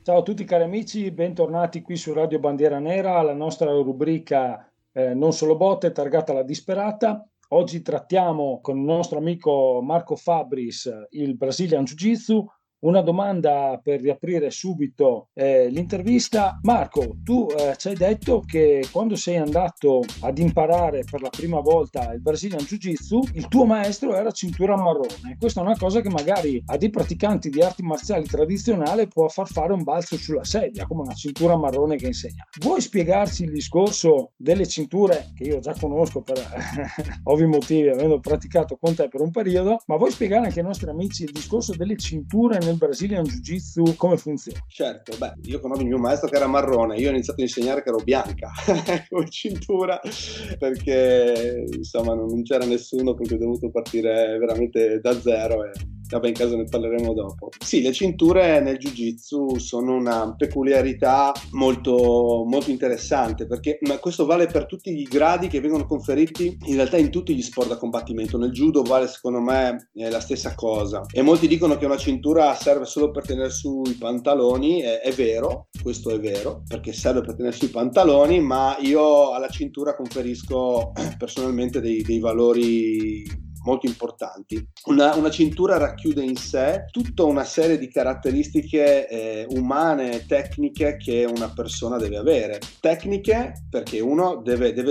Ciao a tutti cari amici, bentornati qui su Radio Bandiera Nera, la nostra rubrica Non solo botte, targata alla disperata. Oggi trattiamo con il nostro amico Marco Fabris il Brazilian Jiu-Jitsu. Una domanda per riaprire subito l'intervista. Marco, tu ci hai detto che quando sei andato ad imparare per la prima volta il Brazilian Jiu-Jitsu, il tuo maestro era cintura marrone. Questa è una cosa che magari a dei praticanti di arti marziali tradizionali può far fare un balzo sulla sedia, come una cintura marrone che insegna. Vuoi spiegarci il discorso delle cinture, che io già conosco per ovvi motivi, avendo praticato con te per un periodo, ma vuoi spiegare anche ai nostri amici il discorso delle cinture nel Brazilian Jiu-Jitsu, come funziona? Certo, io conobbi il mio maestro che era marrone, io ho iniziato a insegnare che ero bianca come cintura, perché insomma non c'era nessuno, perché ho dovuto partire veramente da zero e vabbè, in caso ne parleremo dopo. Sì, le cinture nel Jiu-Jitsu sono una peculiarità molto, molto interessante, perché questo vale per tutti i gradi che vengono conferiti in realtà in tutti gli sport da combattimento. Nel judo vale secondo me la stessa cosa, e molti dicono che una cintura serve solo per tenere su i pantaloni. È vero, questo è vero, perché serve per tenere su i pantaloni, ma io alla cintura conferisco personalmente dei valori molto importanti. Una cintura racchiude in sé tutta una serie di caratteristiche umane e tecniche che una persona deve avere. Tecniche perché uno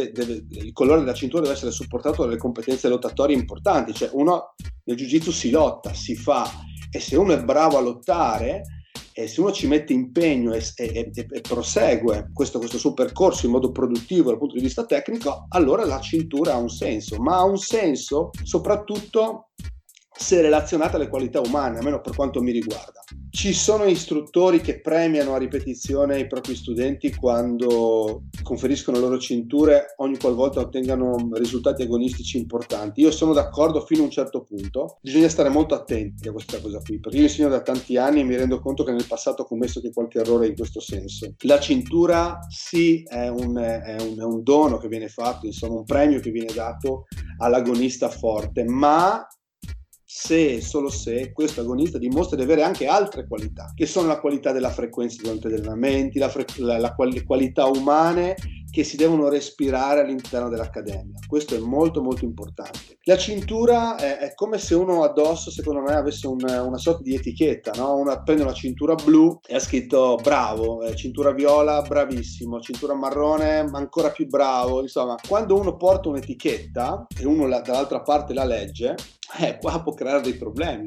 il colore della cintura deve essere supportato dalle competenze lottatorie importanti, cioè uno nel Jiu-Jitsu si lotta, si fa, e se uno è bravo a lottare, e se uno ci mette impegno e prosegue questo suo percorso in modo produttivo dal punto di vista tecnico, allora la cintura ha un senso, ma ha un senso soprattutto se relazionata alle qualità umane, almeno per quanto mi riguarda. Ci sono istruttori che premiano a ripetizione i propri studenti quando conferiscono le loro cinture ogni qualvolta ottengano risultati agonistici importanti. Io sono d'accordo fino a un certo punto, bisogna stare molto attenti a questa cosa qui, perché io insegno da tanti anni e mi rendo conto che nel passato ho commesso anche qualche errore in questo senso. La cintura sì è un dono che viene fatto, insomma un premio che viene dato all'agonista forte, ma solo se questo agonista dimostra di avere anche altre qualità, che sono la qualità della frequenza durante gli allenamenti, le qualità umane che si devono respirare all'interno dell'accademia. Questo è molto molto importante. La cintura è come se uno addosso, secondo me, avesse una sorta di etichetta, no? Prende una cintura blu e ha scritto bravo, cintura viola bravissimo, cintura marrone ancora più bravo. Insomma, quando uno porta un'etichetta e uno dall'altra parte la legge, qua può creare dei problemi,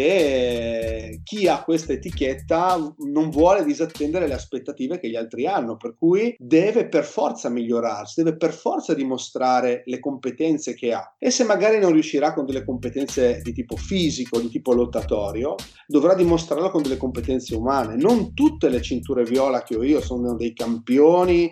perché chi ha questa etichetta non vuole disattendere le aspettative che gli altri hanno, per cui deve per forza migliorarsi, deve per forza dimostrare le competenze che ha, e se magari non riuscirà con delle competenze di tipo fisico, di tipo lottatorio, dovrà dimostrarlo con delle competenze umane. Non tutte le cinture viola che ho io sono dei campioni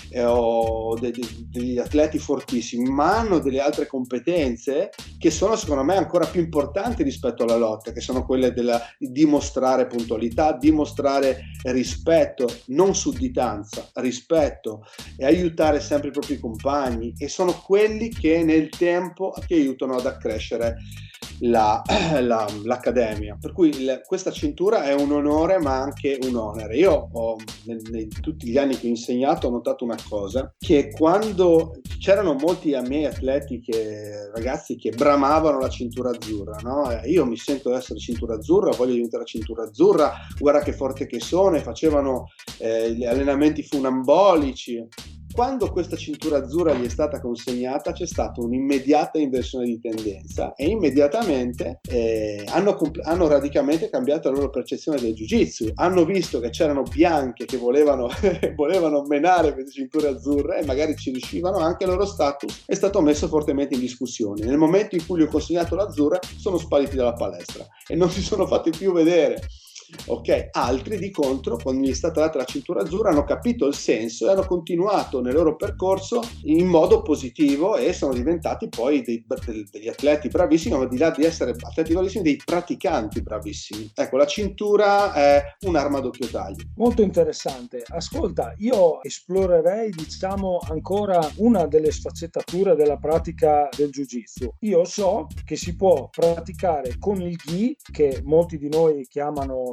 o degli atleti fortissimi, ma hanno delle altre competenze che sono secondo me ancora più importanti rispetto alla lotta, che sono quelle di dimostrare puntualità, dimostrare rispetto, non sudditanza, rispetto, e aiutare sempre i propri compagni, e sono quelli che nel tempo ti aiutano ad accrescere l'accademia. Per cui questa cintura è un onore ma anche un onere. Io nei tutti gli anni che ho insegnato ho notato una cosa, che quando c'erano molti miei atleti, ragazzi che bramavano la cintura azzurra, no? Io mi sento essere cintura azzurra, voglio diventare cintura azzurra, guarda che forte che sono, e facevano gli allenamenti funambolici. Quando questa cintura azzurra gli è stata consegnata c'è stata un'immediata inversione di tendenza, e immediatamente hanno radicalmente cambiato la loro percezione del Jiu-Jitsu. Hanno visto che c'erano bianche che volevano menare queste cinture azzurre, e magari ci riuscivano, anche il loro status è stato messo fortemente in discussione. Nel momento in cui gli ho consegnato l'azzurra sono spariti dalla palestra e non si sono fatti più vedere. Ok, altri di contro, quando gli è stata data la cintura azzurra, hanno capito il senso e hanno continuato nel loro percorso in modo positivo, e sono diventati poi degli atleti bravissimi, ma al di là di essere atleti bravissimi, dei praticanti bravissimi. Ecco, la cintura è un'arma a doppio taglio. Molto interessante. Ascolta, io esplorerei, diciamo, ancora una delle sfaccettature della pratica del Jiu-Jitsu. Io so che si può praticare con il gi, che molti di noi chiamano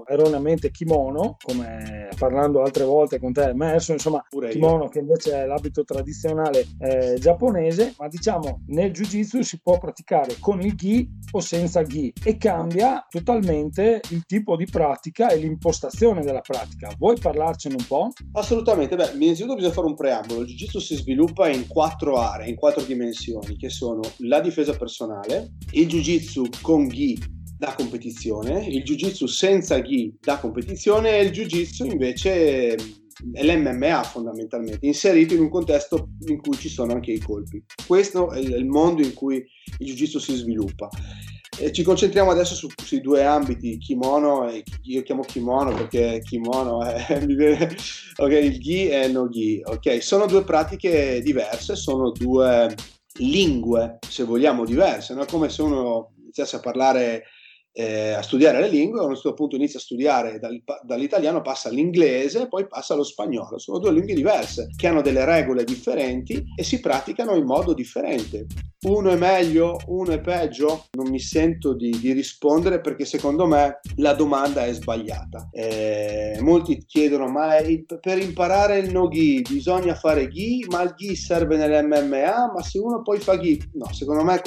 erroneamente kimono, come parlando altre volte con te, Emerson, insomma, kimono che invece è l'abito tradizionale giapponese, ma diciamo nel jiu-jitsu si può praticare con il gi o senza gi e cambia totalmente il tipo di pratica e l'impostazione della pratica. Vuoi parlarcene un po'? Assolutamente. Beh, innanzitutto bisogna fare un preambolo. Il jiu-jitsu si sviluppa in 4 aree, in 4 dimensioni, che sono la difesa personale, il jiu-jitsu con gi da competizione, il jiu-jitsu senza gi da competizione e il jiu-jitsu invece è l'MMA fondamentalmente, inserito in un contesto in cui ci sono anche i colpi. Questo è il mondo in cui il jiu-jitsu si sviluppa. Ci concentriamo adesso sui 2 ambiti, kimono, e io chiamo kimono perché kimono è okay, il gi e il no gi. Okay? Sono 2 pratiche diverse, sono 2 lingue, se vogliamo, diverse, no? Come se uno iniziasse a parlare, a studiare le lingue, a un certo punto inizia a studiare dall'italiano, passa all'inglese, poi passa allo spagnolo. Sono 2 lingue diverse che hanno delle regole differenti e si praticano in modo differente. Uno è meglio, uno è peggio? Non mi sento di rispondere perché secondo me la domanda è sbagliata. Molti chiedono: ma per imparare il no gi bisogna fare gi? Ma il gi serve nell'MMA? Ma se uno poi fa gi? No, secondo me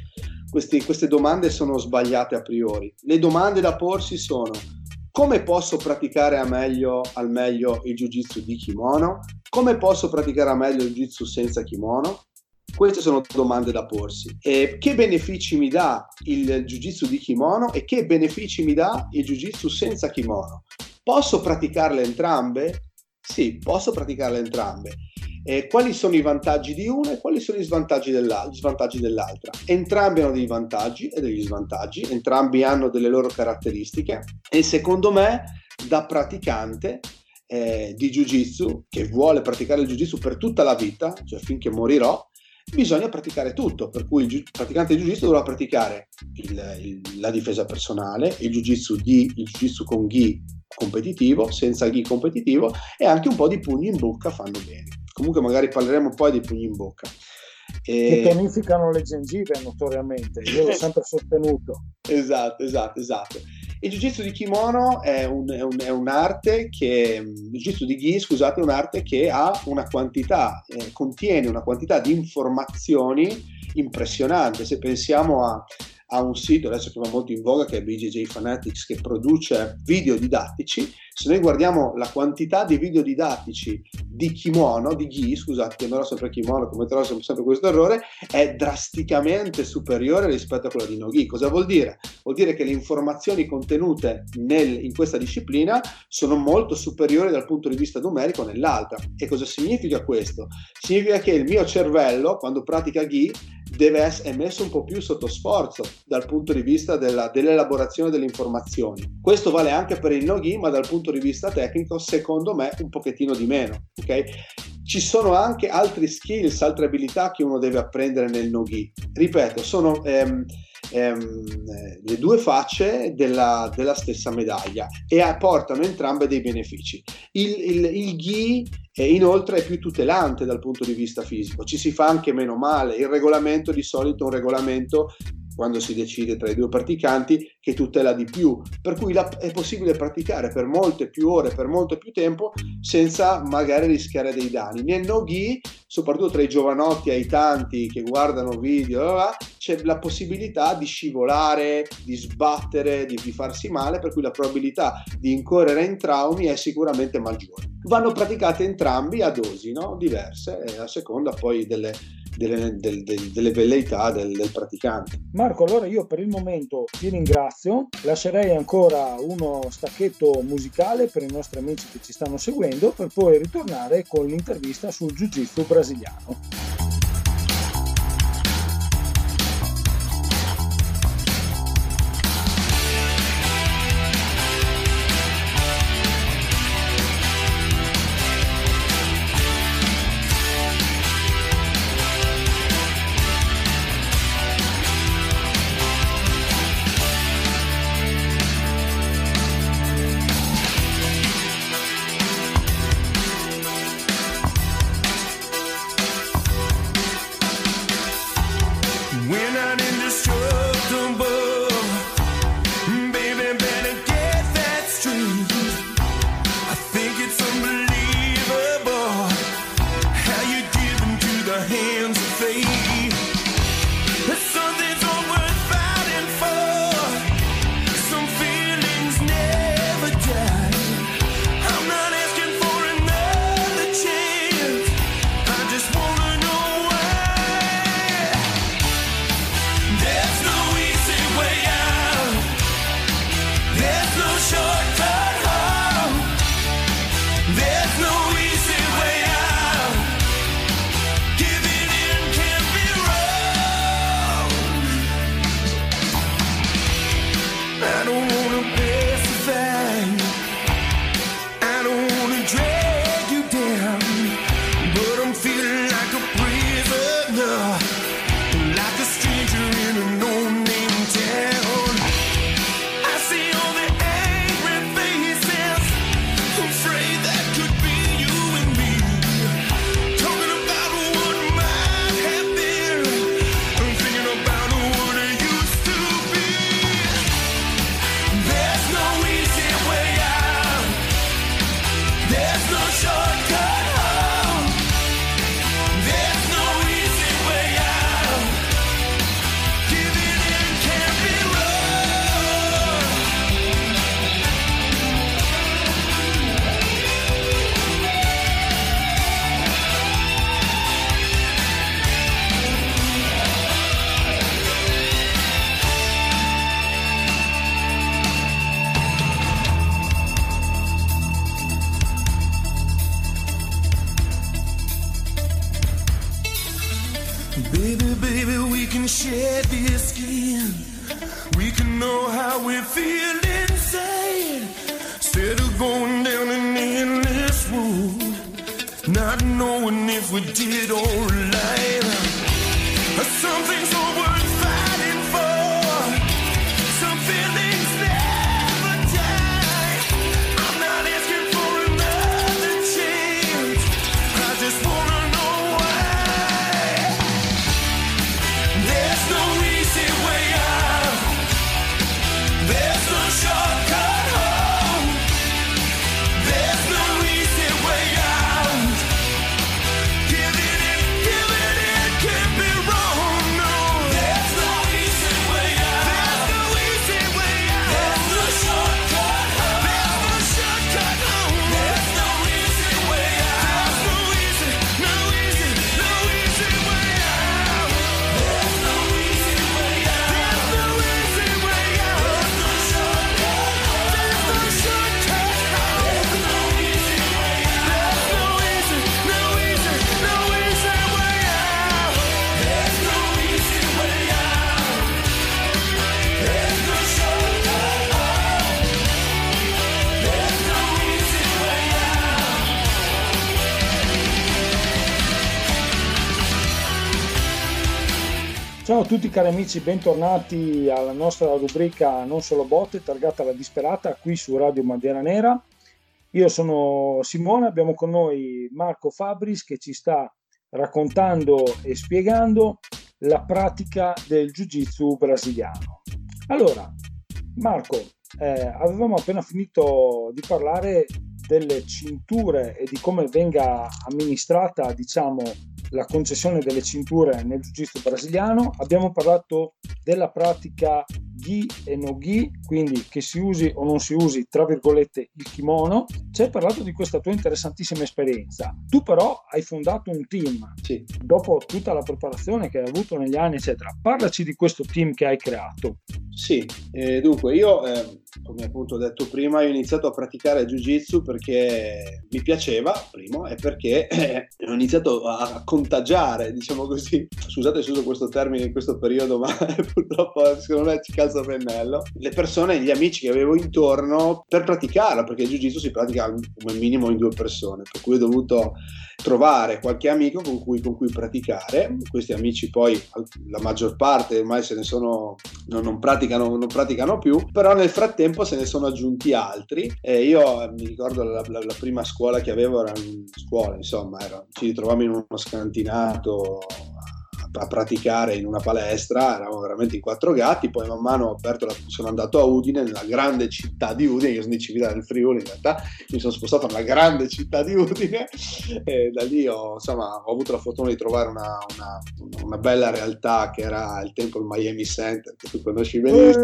queste domande sono sbagliate a priori. Le domande da porsi sono: come posso praticare al meglio il jiu-jitsu di kimono? Come posso praticare al meglio il jiu-jitsu senza kimono? Queste sono domande da porsi. E che benefici mi dà il jiu-jitsu di kimono e che benefici mi dà il jiu-jitsu senza kimono? Posso praticarle entrambe? Sì, posso praticarle entrambe. Quali sono i vantaggi di una e quali sono gli svantaggi dell'altra? Entrambi hanno dei vantaggi e degli svantaggi, entrambi hanno delle loro caratteristiche e secondo me, da praticante di jiu-jitsu che vuole praticare il jiu-jitsu per tutta la vita, cioè finché morirò, bisogna praticare tutto, per cui il praticante di jiu-jitsu dovrà praticare la difesa personale, il jiu-jitsu con gi competitivo, senza gi competitivo e anche un po' di pugni in bocca fanno bene. Comunque magari parleremo poi dei pugni in bocca. Che tonificano le gengive notoriamente, io l'ho sempre sostenuto. Esatto. Il jiu-jitsu di kimono è un'arte che, il jiu-jitsu di gi, scusate, è un'arte che ha una quantità, contiene una quantità di informazioni impressionante. Se pensiamo a un sito adesso che va molto in voga, che è BJJ Fanatics, che produce video didattici, se noi guardiamo la quantità di video didattici di kimono, di gi, scusate, chiamerò sempre kimono, commetterò sempre questo errore, è drasticamente superiore rispetto a quella di no gi. Cosa vuol dire? Vuol dire che le informazioni contenute in questa disciplina sono molto superiori dal punto di vista numerico nell'altra. E cosa significa questo? Significa che il mio cervello, quando pratica gi, è messo un po' più sotto sforzo dal punto di vista dell'elaborazione delle informazioni. Questo vale anche per il no gi, ma dal punto di vista tecnico secondo me un pochettino di meno, ok? Ci sono anche altri skills, altre abilità che uno deve apprendere nel no gi. Ripeto, sono le 2 facce della stessa medaglia e portano entrambe dei benefici. Il gi inoltre è più tutelante dal punto di vista fisico, ci si fa anche meno male. Il regolamento di solito è un regolamento, quando si decide tra i 2 praticanti, che tutela di più, per cui è possibile praticare per molte più ore, per molto più tempo, senza magari rischiare dei danni. Nel no gi, soprattutto tra i giovanotti e i tanti che guardano video, c'è la possibilità di scivolare, di sbattere, di farsi male, per cui la probabilità di incorrere in traumi è sicuramente maggiore. Vanno praticate entrambi a dosi, no? Diverse, a seconda poi delle velleità del praticante. Marco, allora io per il momento ti ringrazio, lascerei ancora uno stacchetto musicale per i nostri amici che ci stanno seguendo, per poi ritornare con l'intervista sul jiu-jitsu brasiliano. I don't wanna pacify you, I don't wanna drag you down, but I'm feeling like a prisoner, like a stranger in a no-name town. I see all the angry faces, afraid that could be you and me, talking about what might have been, I'm thinking about what it used to be. There's no easy way out, there's no shortcut home, there's no easy way out, giving in can't be wrong. Baby, baby, we can share this skin. We can know how we feel inside. Instead of going down an endless road, not knowing if we did alright. Some things are worth fighting for. Some feelings never die. I'm not asking for another chance, I just wanna know why. There's no easy way out, there's no shortcut home, there's no easy way out, giving it can't be wrong, no. There's no easy way out, there's no easy way out, there's no shortcut home, there's no shortcut home, there's no easy way out, there's no easy way out, there's no easy way out, there's no easy way out, there's no shortcut home, there's no shortcut home, there's no easy way out, there's no easy way out, there's no easy way out, there's no shortcut home, there's no easy way out. Ciao a tutti cari amici, bentornati alla nostra rubrica Non Solo Botte, targata alla disperata, qui su Radio Bandiera Nera. Io sono Simone, abbiamo con noi Marco Fabris che ci sta raccontando e spiegando la pratica del Jiu-Jitsu brasiliano. Allora, Marco, avevamo appena finito di parlare delle cinture e di come venga amministrata, diciamo, la concessione delle cinture nel Jiu-Jitsu brasiliano. Abbiamo parlato della pratica gi e no gi, quindi che si usi o non si usi, tra virgolette, il kimono. Ci hai parlato di questa tua interessantissima esperienza. Tu però hai fondato un team, Sì. dopo tutta la preparazione che hai avuto negli anni, eccetera. Parlaci di questo team che hai creato. Sì, dunque io, come appunto ho detto prima, ho iniziato a praticare Jiu-Jitsu perché mi piaceva, primo, e perché ho iniziato a contagiare, diciamo così. Scusate se uso questo termine in questo periodo, ma purtroppo secondo me ci calza a pennello. Le persone, gli amici che avevo intorno per praticarla, perché il Jiu-Jitsu si pratica come minimo in 2 persone, per cui ho dovuto trovare qualche amico con cui praticare. Questi amici poi, la maggior parte ormai se ne sono, non praticano più, però nel frattempo se ne sono aggiunti altri. Io mi ricordo la prima scuola che avevo era in scuola, insomma, ci ritrovavamo in uno scantinato a praticare in una palestra, eravamo veramente in 4 gatti. Poi man mano sono andato a Udine, nella grande città di Udine. Io sono di Civitavecchia del Friuli, in realtà mi sono spostato nella grande città di Udine e da lì ho avuto la fortuna di trovare una bella realtà che era il Temple Miami Center, che tu conosci benissimo.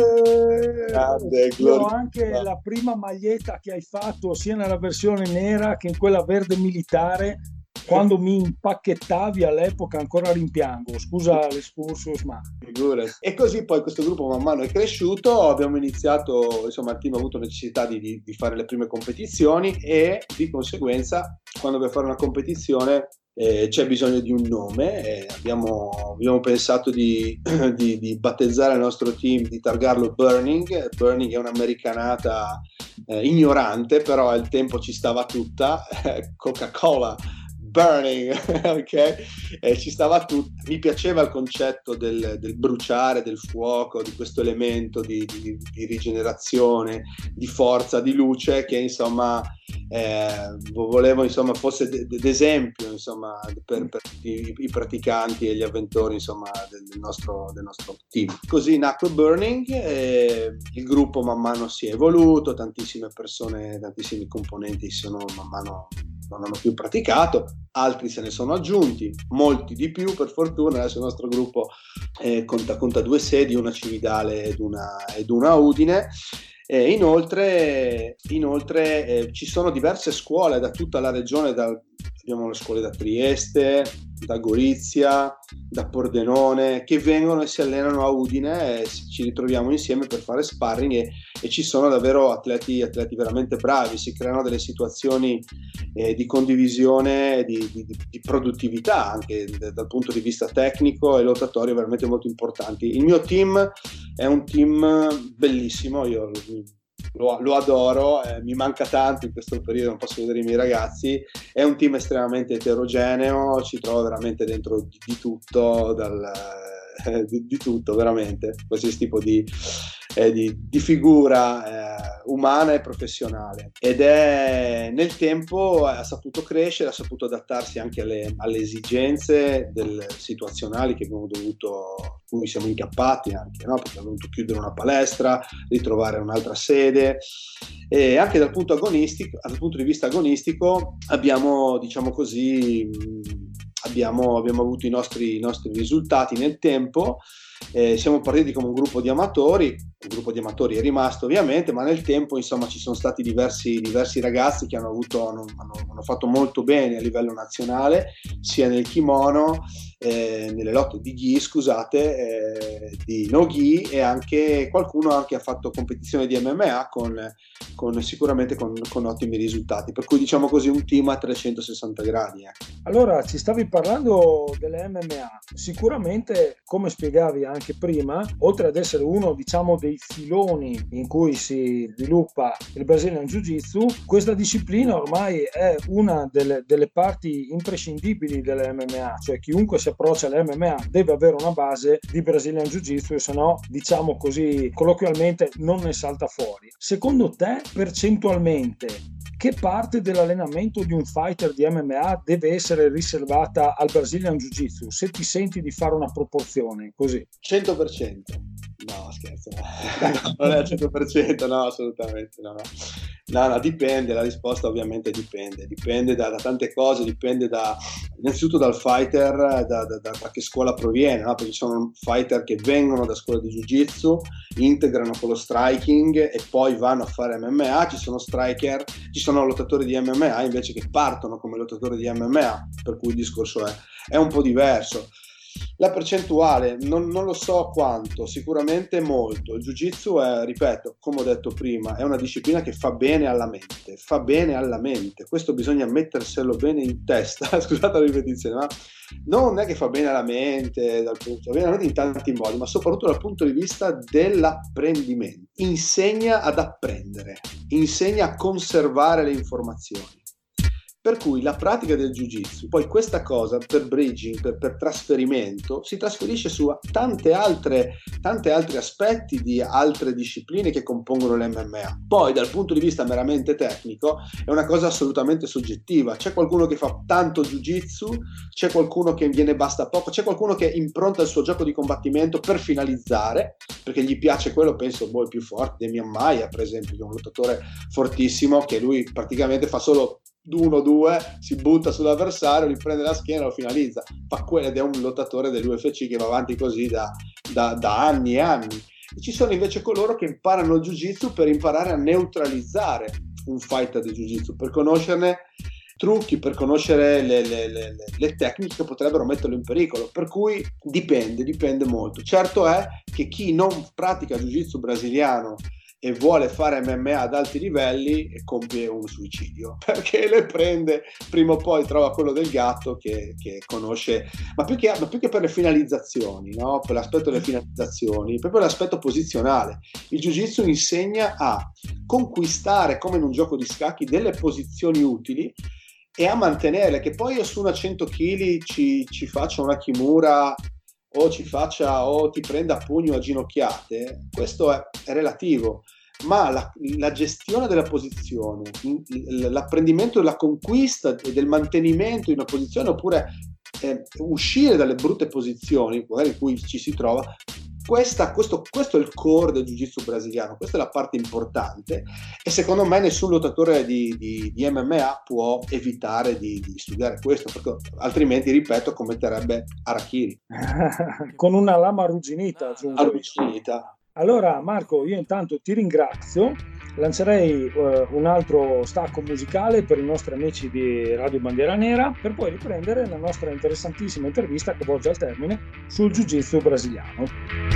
Io ho anche la prima maglietta che hai fatto sia nella versione nera che in quella verde militare. Quando mi impacchettavi all'epoca ancora rimpiango, scusa l'excursus, ma figurati. E così poi questo gruppo man mano è cresciuto, abbiamo iniziato, insomma il team ha avuto necessità di fare le prime competizioni e di conseguenza quando per fare una competizione c'è bisogno di un nome, e abbiamo pensato di battezzare il nostro team, di targarlo Burning. Burning è un'americanata ignorante, però il tempo ci stava tutta, Coca-Cola Burning, ok? Ci stava tutto. Mi piaceva il concetto del bruciare, del fuoco, di questo elemento di rigenerazione, di forza, di luce, che insomma volevo insomma fosse d'esempio insomma per i praticanti e gli avventori insomma del nostro team. Così nacque Burning, il gruppo man mano si è evoluto, tantissime persone, tantissimi componenti man mano non hanno più praticato, altri se ne sono aggiunti, molti di più per fortuna. Adesso il nostro gruppo conta 2 sedi, una Cividale ed una a Udine. Inoltre ci sono diverse scuole da tutta la regione, abbiamo le scuole da Trieste, da Gorizia, da Pordenone, che vengono e si allenano a Udine, e ci ritroviamo insieme per fare sparring, e ci sono davvero atleti veramente bravi. Si creano delle situazioni di condivisione, di produttività anche dal punto di vista tecnico e lotatorio veramente molto importanti. Il mio team è un team bellissimo, io lo adoro, mi manca tanto in questo periodo, non posso vedere i miei ragazzi. È un team estremamente eterogeneo, ci trovo veramente dentro di tutto, di tutto veramente, qualsiasi tipo di figura umana e professionale, ed nel tempo ha saputo crescere, ha saputo adattarsi anche alle esigenze situazionali che abbiamo dovuto, cui siamo incappati anche, no? Perché abbiamo dovuto chiudere una palestra, ritrovare un'altra sede, e anche dal punto di vista agonistico abbiamo, diciamo così, abbiamo avuto i nostri risultati nel tempo. Siamo partiti come un gruppo di amatori è rimasto ovviamente, ma nel tempo insomma ci sono stati diversi ragazzi che hanno fatto molto bene a livello nazionale, sia nel kimono, nelle lotte di gi, di no gi, e anche qualcuno ha fatto competizione di MMA sicuramente con ottimi risultati, per cui diciamo così un team a 360 gradi. Allora, ci stavi parlando delle MMA, sicuramente, come spiegavi anche prima, oltre ad essere uno, diciamo, dei filoni in cui si sviluppa il Brazilian Jiu-Jitsu, questa disciplina ormai è una delle parti imprescindibili delle MMA, cioè chiunque si approccia alle MMA deve avere una base di Brazilian Jiu-Jitsu, se no, diciamo così colloquialmente, non ne salta fuori. Secondo te, percentualmente, che parte dell'allenamento di un fighter di MMA deve essere riservata al Brazilian Jiu-Jitsu? Se ti senti di fare una proporzione così. 100%. No, scherzo. Non è al 100%, no, assolutamente no. No, dipende, la risposta ovviamente dipende da tante cose, dipende innanzitutto dal fighter, da che scuola proviene, no? Perché ci sono fighter che vengono da scuola di Jiu-Jitsu, integrano con lo striking e poi vanno a fare MMA. Ci sono lottatori di MMA invece che partono come lottatori di MMA, per cui il discorso è un po' diverso. La percentuale non lo so quanto, sicuramente molto. Il Jiu-Jitsu ripeto, come ho detto prima, è una disciplina che fa bene alla mente, questo bisogna metterselo bene in testa. Scusate la ripetizione, ma non è che fa bene alla mente, fa bene alla mente in tanti modi, ma soprattutto dal punto di vista dell'apprendimento. Insegna ad apprendere, insegna a conservare le informazioni. Per cui la pratica del Jiu-Jitsu, poi questa cosa per bridging, per trasferimento, si trasferisce su tanti altri aspetti di altre discipline che compongono l'MMA. Poi dal punto di vista meramente tecnico è una cosa assolutamente soggettiva. C'è qualcuno che fa tanto Jiu-Jitsu, c'è qualcuno che gliene basta poco, c'è qualcuno che impronta il suo gioco di combattimento per finalizzare, perché gli piace quello, penso il più forte, Demian Maia per esempio, che è un lottatore fortissimo, che lui praticamente fa solo 1-2, si butta sull'avversario, gli prende la schiena e lo finalizza, fa quello, ed è un lottatore dell'UFC che va avanti così da anni e anni. E ci sono invece coloro che imparano il Jiu-Jitsu per imparare a neutralizzare un fighter di Jiu-Jitsu, per conoscerne trucchi, per conoscere le tecniche che potrebbero metterlo in pericolo, per cui dipende molto. Certo è che chi non pratica Jiu-Jitsu brasiliano e vuole fare MMA ad alti livelli e compie un suicidio, perché le prende, prima o poi trova quello del gatto che conosce, ma più che per le finalizzazioni, no? Per l'aspetto delle finalizzazioni, proprio l'aspetto posizionale. Il jiu-jitsu insegna a conquistare, come in un gioco di scacchi, delle posizioni utili e a mantenerle, che poi io su una 100 kg ci faccia una kimura o ti prenda a pugno a ginocchiate, questo è relativo, ma la gestione della posizione, l'apprendimento della conquista e del mantenimento in una posizione, oppure uscire dalle brutte posizioni magari in cui ci si trova, questo è il core del jiu-jitsu brasiliano, questa è la parte importante, e secondo me nessun lottatore di MMA può evitare di studiare questo, perché altrimenti, ripeto, commetterebbe harakiri. Con una lama arrugginita. Arrugginita. Allora Marco, io intanto ti ringrazio, lancerei un altro stacco musicale per i nostri amici di Radio Bandiera Nera, per poi riprendere la nostra interessantissima intervista che volge al termine sul jiu-jitsu brasiliano.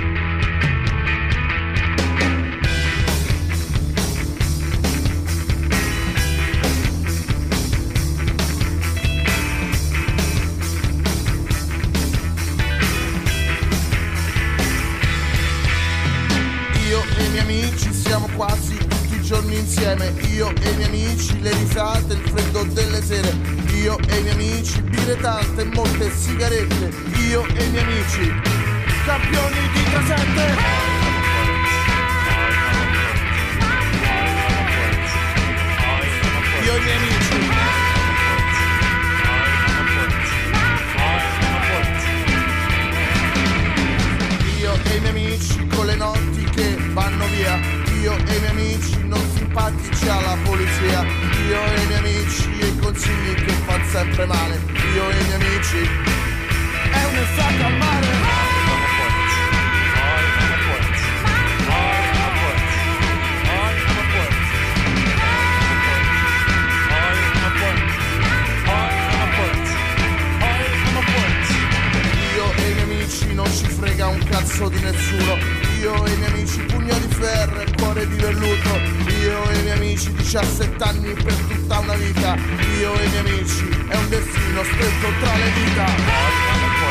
Siamo quasi tutti i giorni insieme, io e i miei amici, le risate, il freddo delle sere, io e i miei amici, birre tante e molte sigarette, io e i miei amici, campioni di 3-7. Io e i miei amici. Io e i miei amici con le notti che vanno via. Io e i miei amici non simpatici alla polizia. Io e i miei amici e i consigli che fanno sempre male. Io e i miei amici è un'estate al mare. Io e i miei amici non ci frega un cazzo di nessuno. Io e i miei amici pugno di ferro e cuore di velluto. Io e i miei amici 17 anni per tutta una vita. Io e i miei amici è un destino stretto tra le dita.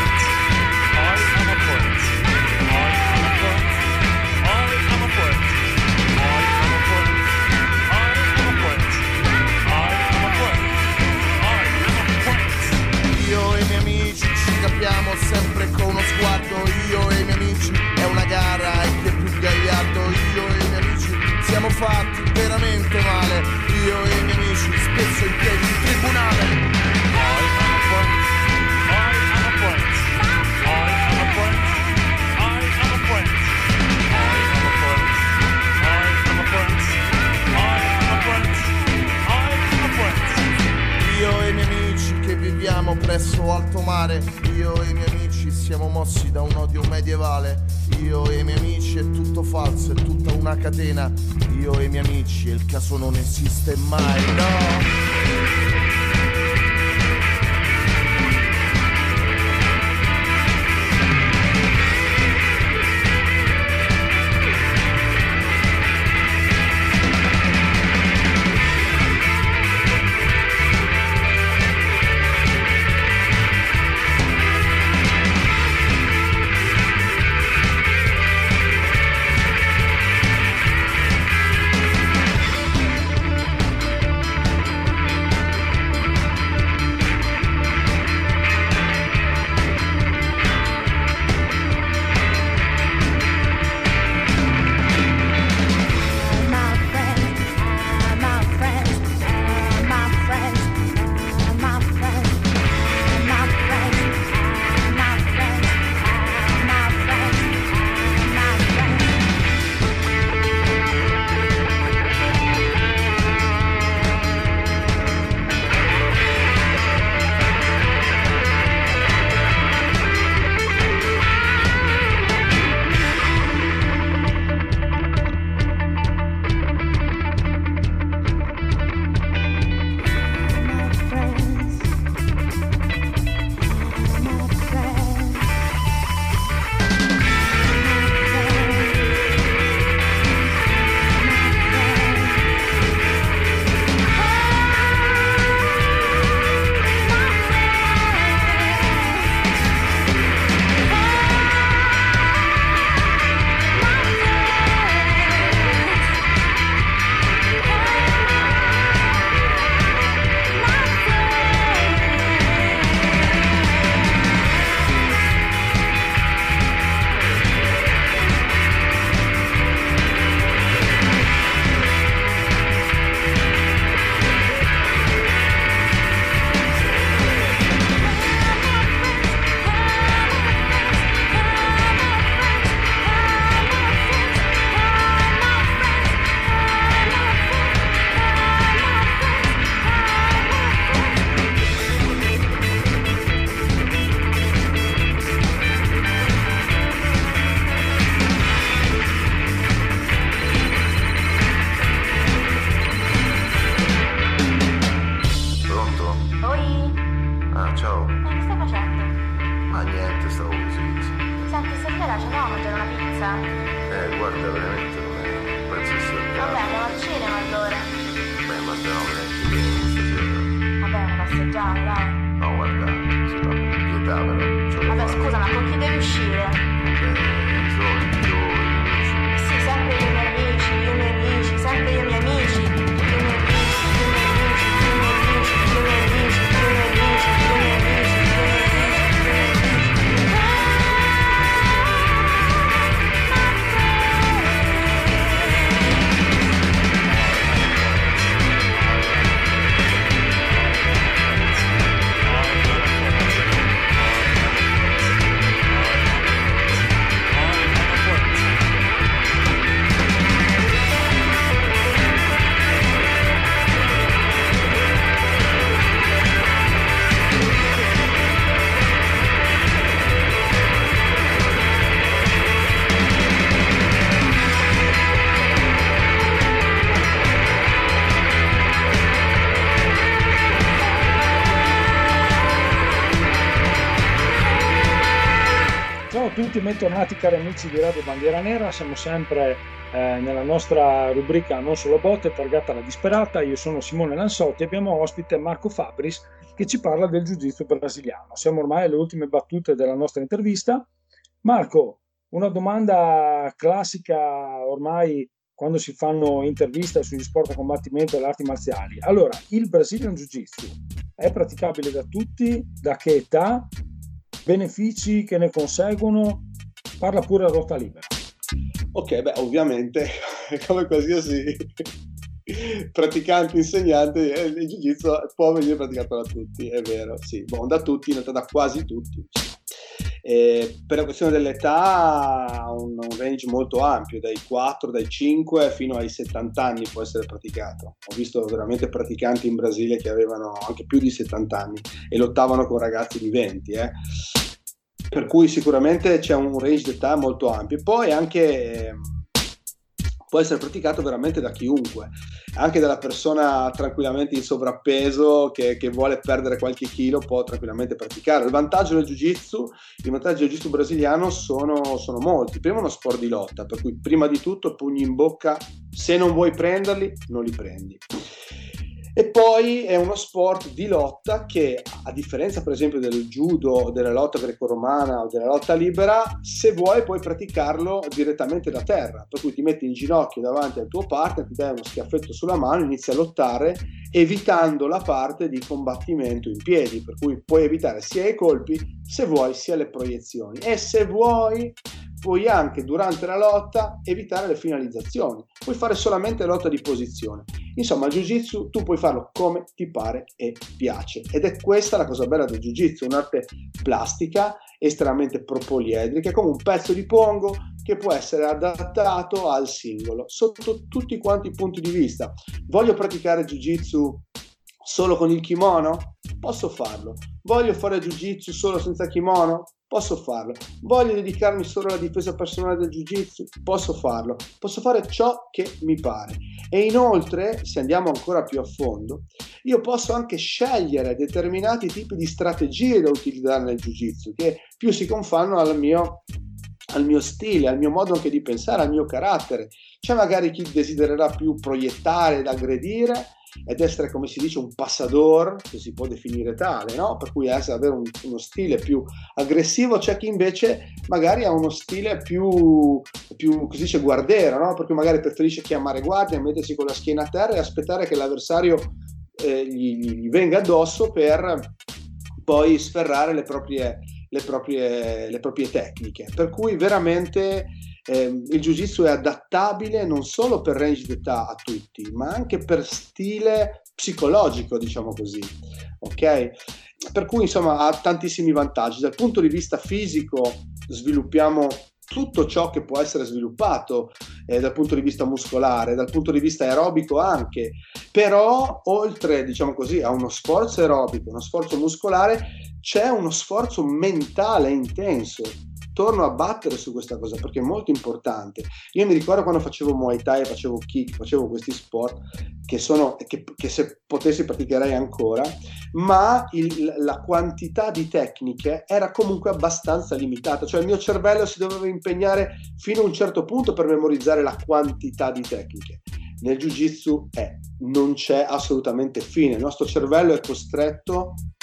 Io e i miei amici ci capiamo sempre con uno sguardo. Io e i miei amici è una gara e chi è più gagliardo. Io e i miei amici siamo fatti veramente male. Io e i miei amici spesso in piedi in tribunale. Io e i miei amici che viviamo presso alto mare. Io e i miei amici siamo mossi da un odio medievale. Io e i miei amici è tutto falso, è tutta una catena. Io e i miei amici e il caso non esiste mai, no. dai, dai. No, guarda, si fa per pietà, però. Vabbè, scusa, ma con chi devi uscire? I soliti, io, i miei amici. Sì, sempre io e i miei amici, io e i miei amici, sempre io e i miei amici, io e i miei amici, io e i miei amici, io e i miei amici, io e i miei amici, io e i miei amici, io e i miei amici, io e i miei amici, io e i miei amici, io e i miei amici. Ciao a tutti, bentornati cari amici di Radio Bandiera Nera, siamo sempre nella nostra rubrica Non Solo Botte, targata alla disperata. Io sono Simone Lanzotti e abbiamo ospite Marco Fabris che ci parla del jiu-jitsu brasiliano. Siamo ormai alle ultime battute della nostra intervista. Marco, una domanda classica ormai quando si fanno interviste sugli sport a combattimento e le arti marziali. Allora, il Brazilian Jiu-Jitsu è praticabile da tutti? Da che età? Benefici che ne conseguono? Parla pure a ruota libera. Ok, beh, ovviamente, come qualsiasi praticante, insegnante, il jiu-jitsu può venire praticato da tutti, è vero, sì, da tutti, in realtà da quasi tutti. Per la questione dell'età ha un range molto ampio, dai 4, dai 5 fino ai 70 anni può essere praticato. Ho visto veramente praticanti in Brasile che avevano anche più di 70 anni e lottavano con ragazzi di 20, per cui sicuramente c'è un range d'età molto ampio. Poi anche può essere praticato veramente da chiunque, anche dalla persona tranquillamente in sovrappeso che vuole perdere qualche chilo può tranquillamente praticare. Il vantaggio del jiu-jitsu brasiliano sono molti. Prima è uno sport di lotta, per cui prima di tutto pugni in bocca, se non vuoi prenderli non li prendi. E poi è uno sport di lotta che, a differenza per esempio del judo, della lotta greco-romana o della lotta libera, se vuoi puoi praticarlo direttamente da terra, per cui ti metti in ginocchio davanti al tuo partner, ti dai uno schiaffetto sulla mano, inizi a lottare evitando la parte di combattimento in piedi, per cui puoi evitare sia i colpi, se vuoi, sia le proiezioni, e se vuoi puoi anche durante la lotta evitare le finalizzazioni, puoi fare solamente lotta di posizione. Insomma, il jiu-jitsu tu puoi farlo come ti pare e piace, ed è questa la cosa bella del jiu-jitsu, un'arte plastica estremamente propoliedrica, come un pezzo di pongo che può essere adattato al singolo sotto tutti quanti i punti di vista. Voglio praticare jiu-jitsu solo con il kimono? Posso farlo. Voglio fare jiu-jitsu solo senza kimono? Posso farlo. Voglio dedicarmi solo alla difesa personale del jiu-jitsu? Posso farlo. Posso fare ciò che mi pare. E inoltre, se andiamo ancora più a fondo, io posso anche scegliere determinati tipi di strategie da utilizzare nel jiu-jitsu, che più si confanno al mio stile, al mio modo anche di pensare, al mio carattere. C'è magari chi desidererà più proiettare ed aggredire ed essere, come si dice, un passador, che si può definire tale, no? Per cui avere uno stile più aggressivo. C'è chi invece magari ha uno stile più così dice, guardero, no? Per cui magari preferisce chiamare guardia, mettersi con la schiena a terra e aspettare che l'avversario gli venga addosso per poi sferrare le proprie tecniche. Per cui veramente il jiu-jitsu è adattabile non solo per range d'età a tutti, ma anche per stile psicologico, diciamo così, ok? Per cui insomma ha tantissimi vantaggi. Dal punto di vista fisico sviluppiamo tutto ciò che può essere sviluppato dal punto di vista muscolare, dal punto di vista aerobico anche, però oltre, diciamo così, a uno sforzo aerobico, uno sforzo muscolare, c'è uno sforzo mentale intenso. Torno a battere su questa cosa perché è molto importante. Io mi ricordo quando facevo Muay Thai, facevo kick, facevo questi sport che se potessi praticherei ancora, ma la quantità di tecniche era comunque abbastanza limitata, cioè il mio cervello si doveva impegnare fino a un certo punto per memorizzare la quantità di tecniche. Nel jiu-jitsu non c'è assolutamente fine, il nostro cervello è costretto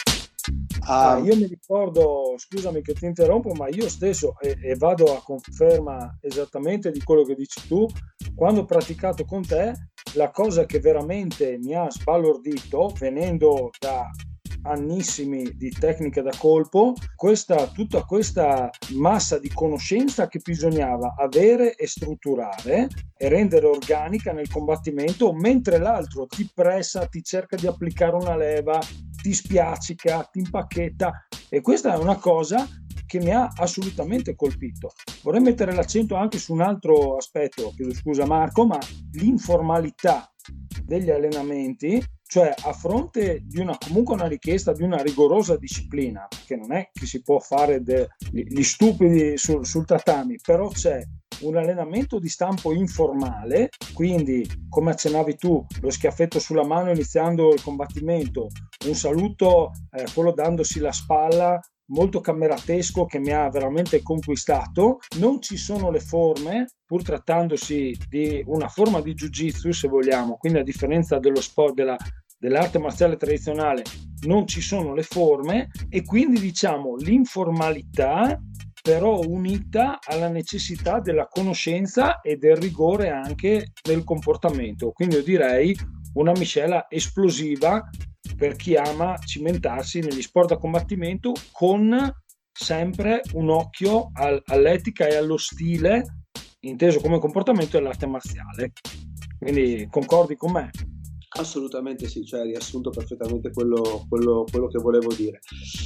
Io mi ricordo, scusami che ti interrompo, ma io stesso, e vado a conferma esattamente di quello che dici tu, quando ho praticato con te, la cosa che veramente mi ha sbalordito, venendo da annissimi di tecnica da colpo, tutta questa massa di conoscenza che bisognava avere e strutturare e rendere organica nel combattimento, mentre l'altro ti pressa, ti cerca di applicare una leva, ti spiaccica, ti impacchetta, e questa è una cosa che mi ha assolutamente colpito. Vorrei mettere l'accento anche su un altro aspetto, chiedo scusa Marco, ma l'informalità degli allenamenti, cioè a fronte di comunque una richiesta di una rigorosa disciplina, perché non è che si può fare gli stupidi sul tatami, però c'è un allenamento di stampo informale, quindi come accennavi tu, lo schiaffetto sulla mano iniziando il combattimento, un saluto, quello dandosi la spalla, molto cameratesco, che mi ha veramente conquistato. Non ci sono le forme, pur trattandosi di una forma di jiu-jitsu, se vogliamo, quindi a differenza dello sport, dell'arte marziale tradizionale, non ci sono le forme, e quindi diciamo l'informalità però unita alla necessità della conoscenza e del rigore anche del comportamento. Quindi io direi una miscela esplosiva per chi ama cimentarsi negli sport da combattimento, con sempre un occhio all'etica e allo stile, inteso come comportamento dell'arte marziale. Quindi concordi con me? Assolutamente sì, cioè hai riassunto perfettamente quello che volevo dire.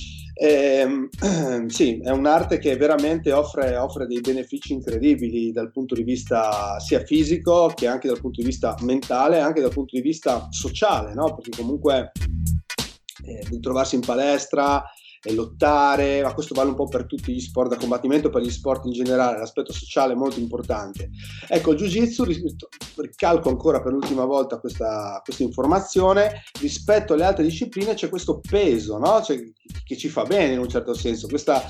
Sì, è un'arte che veramente offre dei benefici incredibili dal punto di vista sia fisico che anche dal punto di vista mentale, anche dal punto di vista sociale, no? Perché comunque trovarsi in palestra e lottare, ma questo vale un po' per tutti gli sport da combattimento, per gli sport in generale, l'aspetto sociale è molto importante. Ecco, il Jiu-Jitsu, ricalco ancora per l'ultima volta questa informazione, rispetto alle altre discipline c'è questo peso, no? Che ci fa bene in un certo senso, questa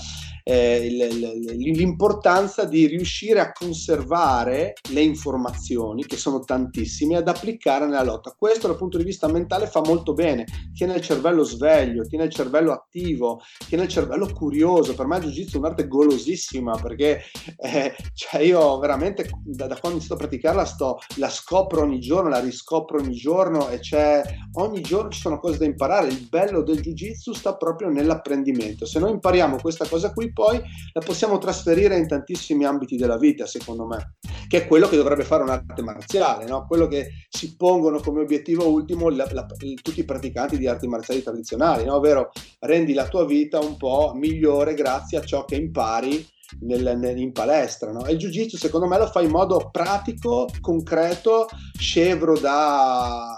l'importanza di riuscire a conservare le informazioni, che sono tantissime, ad applicare nella lotta. Questo dal punto di vista mentale fa molto bene, tiene il cervello sveglio, tiene il cervello attivo, tiene il cervello curioso. Per me il Jiu-Jitsu è un'arte golosissima, perché cioè io veramente da quando ho iniziato a praticarla la scopro ogni giorno, la riscopro ogni giorno, e ogni giorno ci sono cose da imparare. Il bello del Jiu-Jitsu sta proprio nell'apprendimento. Se noi impariamo questa cosa qui, poi la possiamo trasferire in tantissimi ambiti della vita, secondo me, che è quello che dovrebbe fare un'arte marziale, no? Quello che si pongono come obiettivo ultimo tutti i praticanti di arti marziali tradizionali, no? Ovvero rendi la tua vita un po' migliore grazie a ciò che impari in palestra, no? E il Jiu-Jitsu secondo me lo fa in modo pratico, concreto, scevro da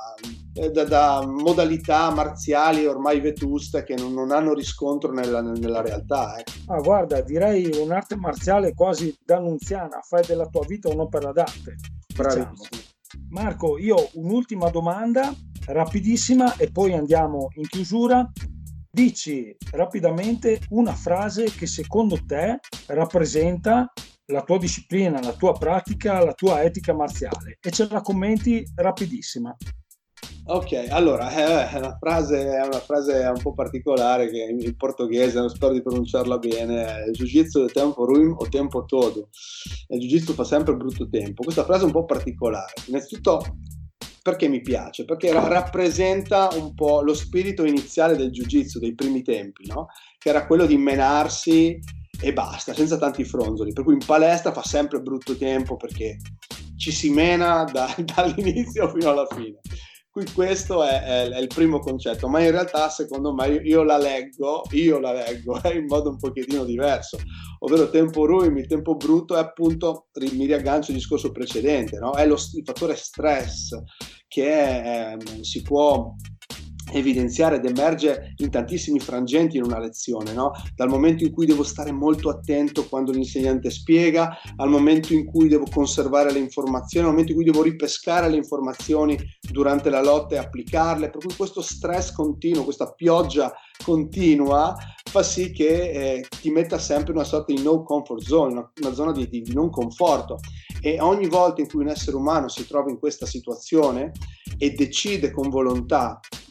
modalità marziali ormai vetuste che non hanno riscontro nella realtà. Guarda, direi un'arte marziale quasi d'annunziana, fai della tua vita un'opera d'arte. Diciamo. Marco, io un'ultima domanda rapidissima e poi andiamo in chiusura. Dici rapidamente una frase che secondo te rappresenta la tua disciplina, la tua pratica, la tua etica marziale, e ce la commenti rapidissima. Ok, allora è una frase un po' particolare, che in portoghese, non spero di pronunciarla bene: Jiu-Jitsu è tempo ruim o tempo todo. Il Jiu-Jitsu fa sempre brutto tempo. Questa frase è un po' particolare, innanzitutto perché mi piace, perché rappresenta un po' lo spirito iniziale del Jiu-Jitsu dei primi tempi, no? Che era quello di menarsi e basta, senza tanti fronzoli, per cui in palestra fa sempre brutto tempo perché ci si mena dall'inizio fino alla fine. Qui questo è il primo concetto, ma in realtà secondo me io la leggo in modo un pochettino diverso, ovvero tempo ruim, il tempo brutto è appunto, mi riaggancio al discorso precedente, no? È il fattore stress che si può evidenziare ed emerge in tantissimi frangenti in una lezione, no? Dal momento in cui devo stare molto attento quando l'insegnante spiega, al momento in cui devo conservare le informazioni, al momento in cui devo ripescare le informazioni durante la lotta e applicarle, per cui questo stress continuo, questa pioggia continua fa sì che ti metta sempre in una sorta di no comfort zone, una zona di non conforto, e ogni volta in cui un essere umano si trova in questa situazione e decide con volontà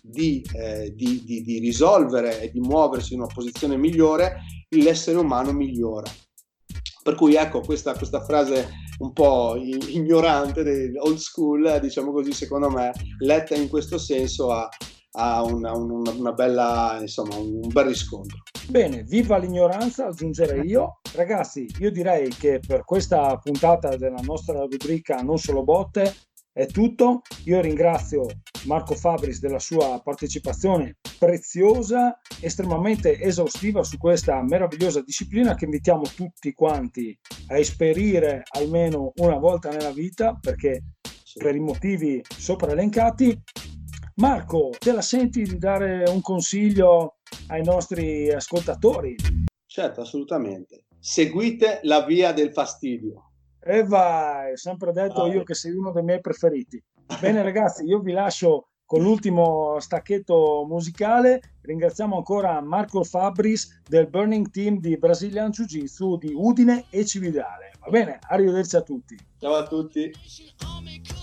di risolvere e di muoversi in una posizione migliore, l'essere umano migliora. Per cui ecco, questa frase un po' ignorante, old school, diciamo così, secondo me, letta in questo senso ha una bella, insomma, un bel riscontro. Bene, viva l'ignoranza, aggiungerei io. Ragazzi, io direi che per questa puntata della nostra rubrica Non Solo Botte è tutto. Io ringrazio Marco Fabris della sua partecipazione preziosa, estremamente esaustiva su questa meravigliosa disciplina che invitiamo tutti quanti a esperire almeno una volta nella vita, perché per i motivi sopra elencati. Marco, te la senti di dare un consiglio ai nostri ascoltatori? Certo, assolutamente. Seguite la via del fastidio. E vai, sempre detto io che sei uno dei miei preferiti. Bene ragazzi, io vi lascio con l'ultimo stacchetto musicale. Ringraziamo ancora Marco Fabris del Burning Team di Brazilian Jiu-Jitsu di Udine e Cividale. Va bene, arrivederci a tutti. Ciao a tutti.